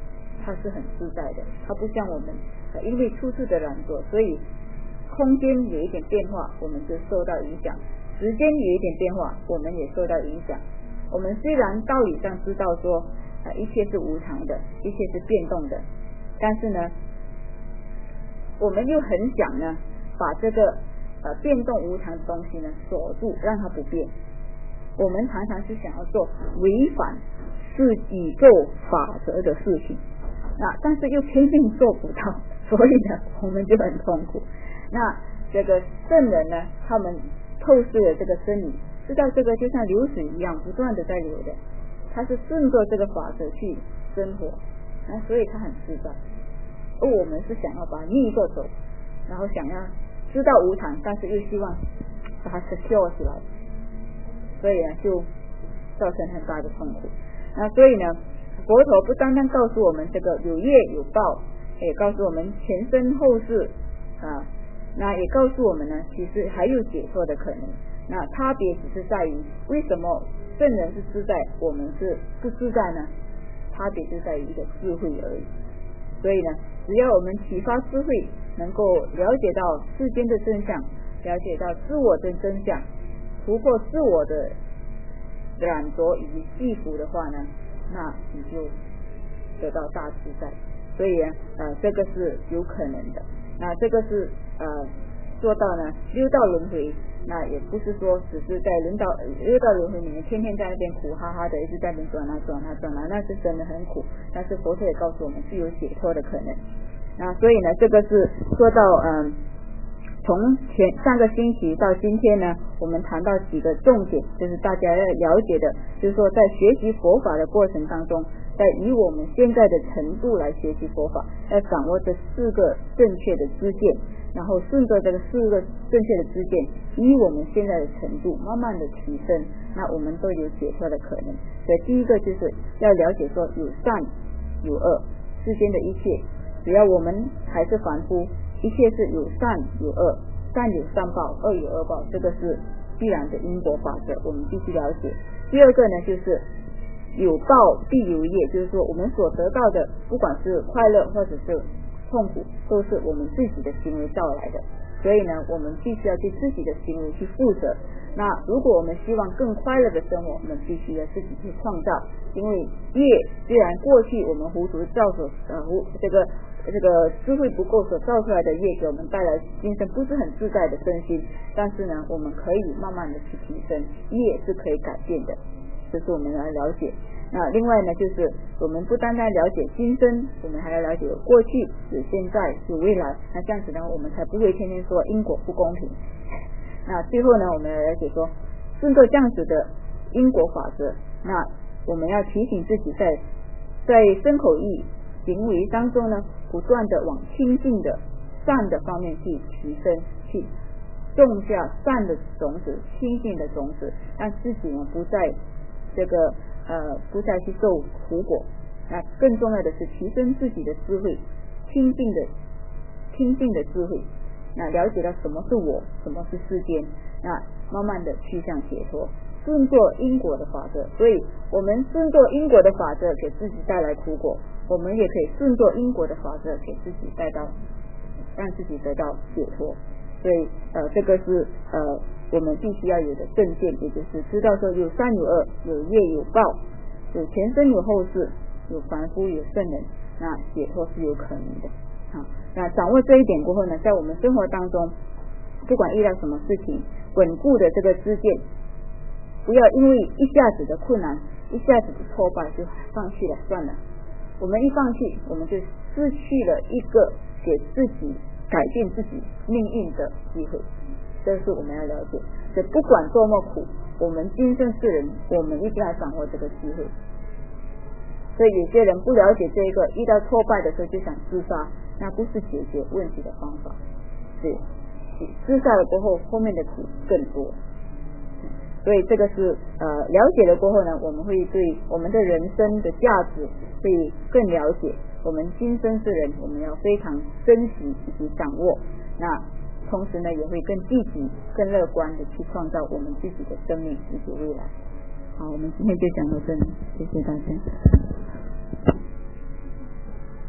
它是很自在的，它不像我们因为处处的懒惰，所以空间有一点变化我们就受到影响，时间有一点变化我们也受到影响。我们虽然道理上知道说一切是无常的，一切是变动的，但是呢我们又很想呢把这个变动无常的东西呢锁住，让它不变。我们常常是想要做违反是宇宙法则的事情，但是又偏偏做不到，所以呢我们就很痛苦。那这个圣人呢，他们透视了这个真理，知道这个就像流水一样不断的在流的，他是顺着这个法则去生活，所以他很自在。而我们是想要把逆着走，然后想要知道无常，但是又希望把它secure起来，所以呢就造成很大的痛苦。所以呢佛陀不单单告诉我们这个有业有报，也告诉我们前生后世那也告诉我们呢其实还有解脱的可能。那差别只是在于为什么圣人是自在，我们是不自在呢？差别就在于一个智慧而已。所以呢只要我们启发智慧，能够了解到世间的真相，了解到自我的真相，突破自我的懒惰以及束缚的话呢，那你就得到大自在。所以这个是有可能的。那这个是做到呢六道轮回，那也不是说只是在六道轮回里面天天在那边苦哈哈的一直在那边转啊，那是真的很苦。但是佛陀也告诉我们是有解脱的可能。那所以呢这个是说到从上个星期到今天呢，我们谈到几个重点，就是大家要了解的，就是说在学习佛法的过程当中，在以我们现在的程度来学习佛法，要掌握这4个正确的知见，然后顺着这个4个正确的知见，以我们现在的程度慢慢的提升，那我们都有解脱的可能。所以第一个就是要了解说有善有恶，世间的一切只要我们还是凡夫，一切是有善有恶，善有善报，恶有恶报，这个是必然的因果法则，我们必须了解。第二个呢就是有报必有业，就是说我们所得到的不管是快乐或者是痛苦，都是我们自己的行为造来的，所以呢我们必须要对自己的行为去负责。那如果我们希望更快乐的生活，我们必须要自己去创造，因为业虽然过去我们糊涂造所这个智慧不够所造出来的业给我们带来今生不是很自在的身心，但是呢我们可以慢慢的去提升，业是可以改变的，这是我们来了解。那另外呢就是我们不单单了解今生，我们还要了解有过去有现在有未来，那这样子呢我们才不会天天说因果不公平。那最后呢我们来了解说顺着这样子的因果法则，那我们要提醒自己在身口意行为当中呢不断的往清净的善的方面去提升，去种下善的种子，清净的种子，让自己呢不再不再去受苦果。那更重要的是提升自己的智慧，清净的智慧，那了解到什么是我，什么是世间，那慢慢的趋向解脱，顺做因果的法则。所以我们顺做因果的法则给自己带来苦果，我们也可以顺做因果的法则给自己让自己得到解脱。所以这个是我们必须要有的正见，也就是知道说有善有恶，有业有报，有前生有后世，有凡夫有圣人，那解脱是有可能的。那掌握这一点过后呢，在我们生活当中不管遇到什么事情，稳固的这个知见，不要因为一下子的困难，一下子的挫败就放弃了，算了。我们一放弃，我们就失去了一个给自己改变自己命运的机会，这是我们要了解。所以不管多么苦，我们今生是人，我们一定要掌握这个机会。所以有些人不了解这个，遇到挫败的时候就想自杀，那不是解决问题的方法。对，自杀了过后，后面的苦更多。所以这个是了解了过后呢，我们会对我们的人生的价值会更了解。我们今生是人，我们要非常珍惜以及掌握，那同时呢也会更积极更乐观的去创造我们自己的生命以及未来。好，我们今天就讲到这里，谢谢大家。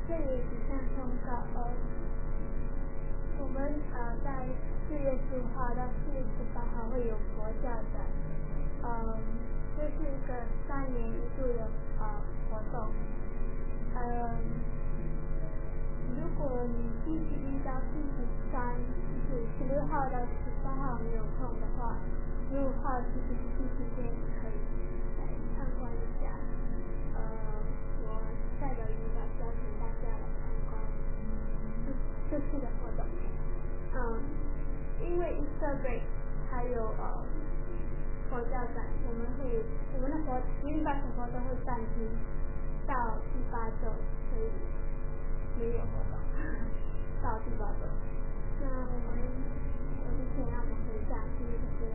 这里几项通告，我们在4月15号到4月18号会有佛教展，这是一个3年一度的活动，如果你星期1到星期3，就是16号到18号没有空的话，15号其实是星期天可以来参观一下。我代表领导邀请大家来参观这次的活动。因为 Easter break 还有佛教展，我们的明白活动会暂停到第8周，所以没有活动到第8周。那我之前让我们回家听这些。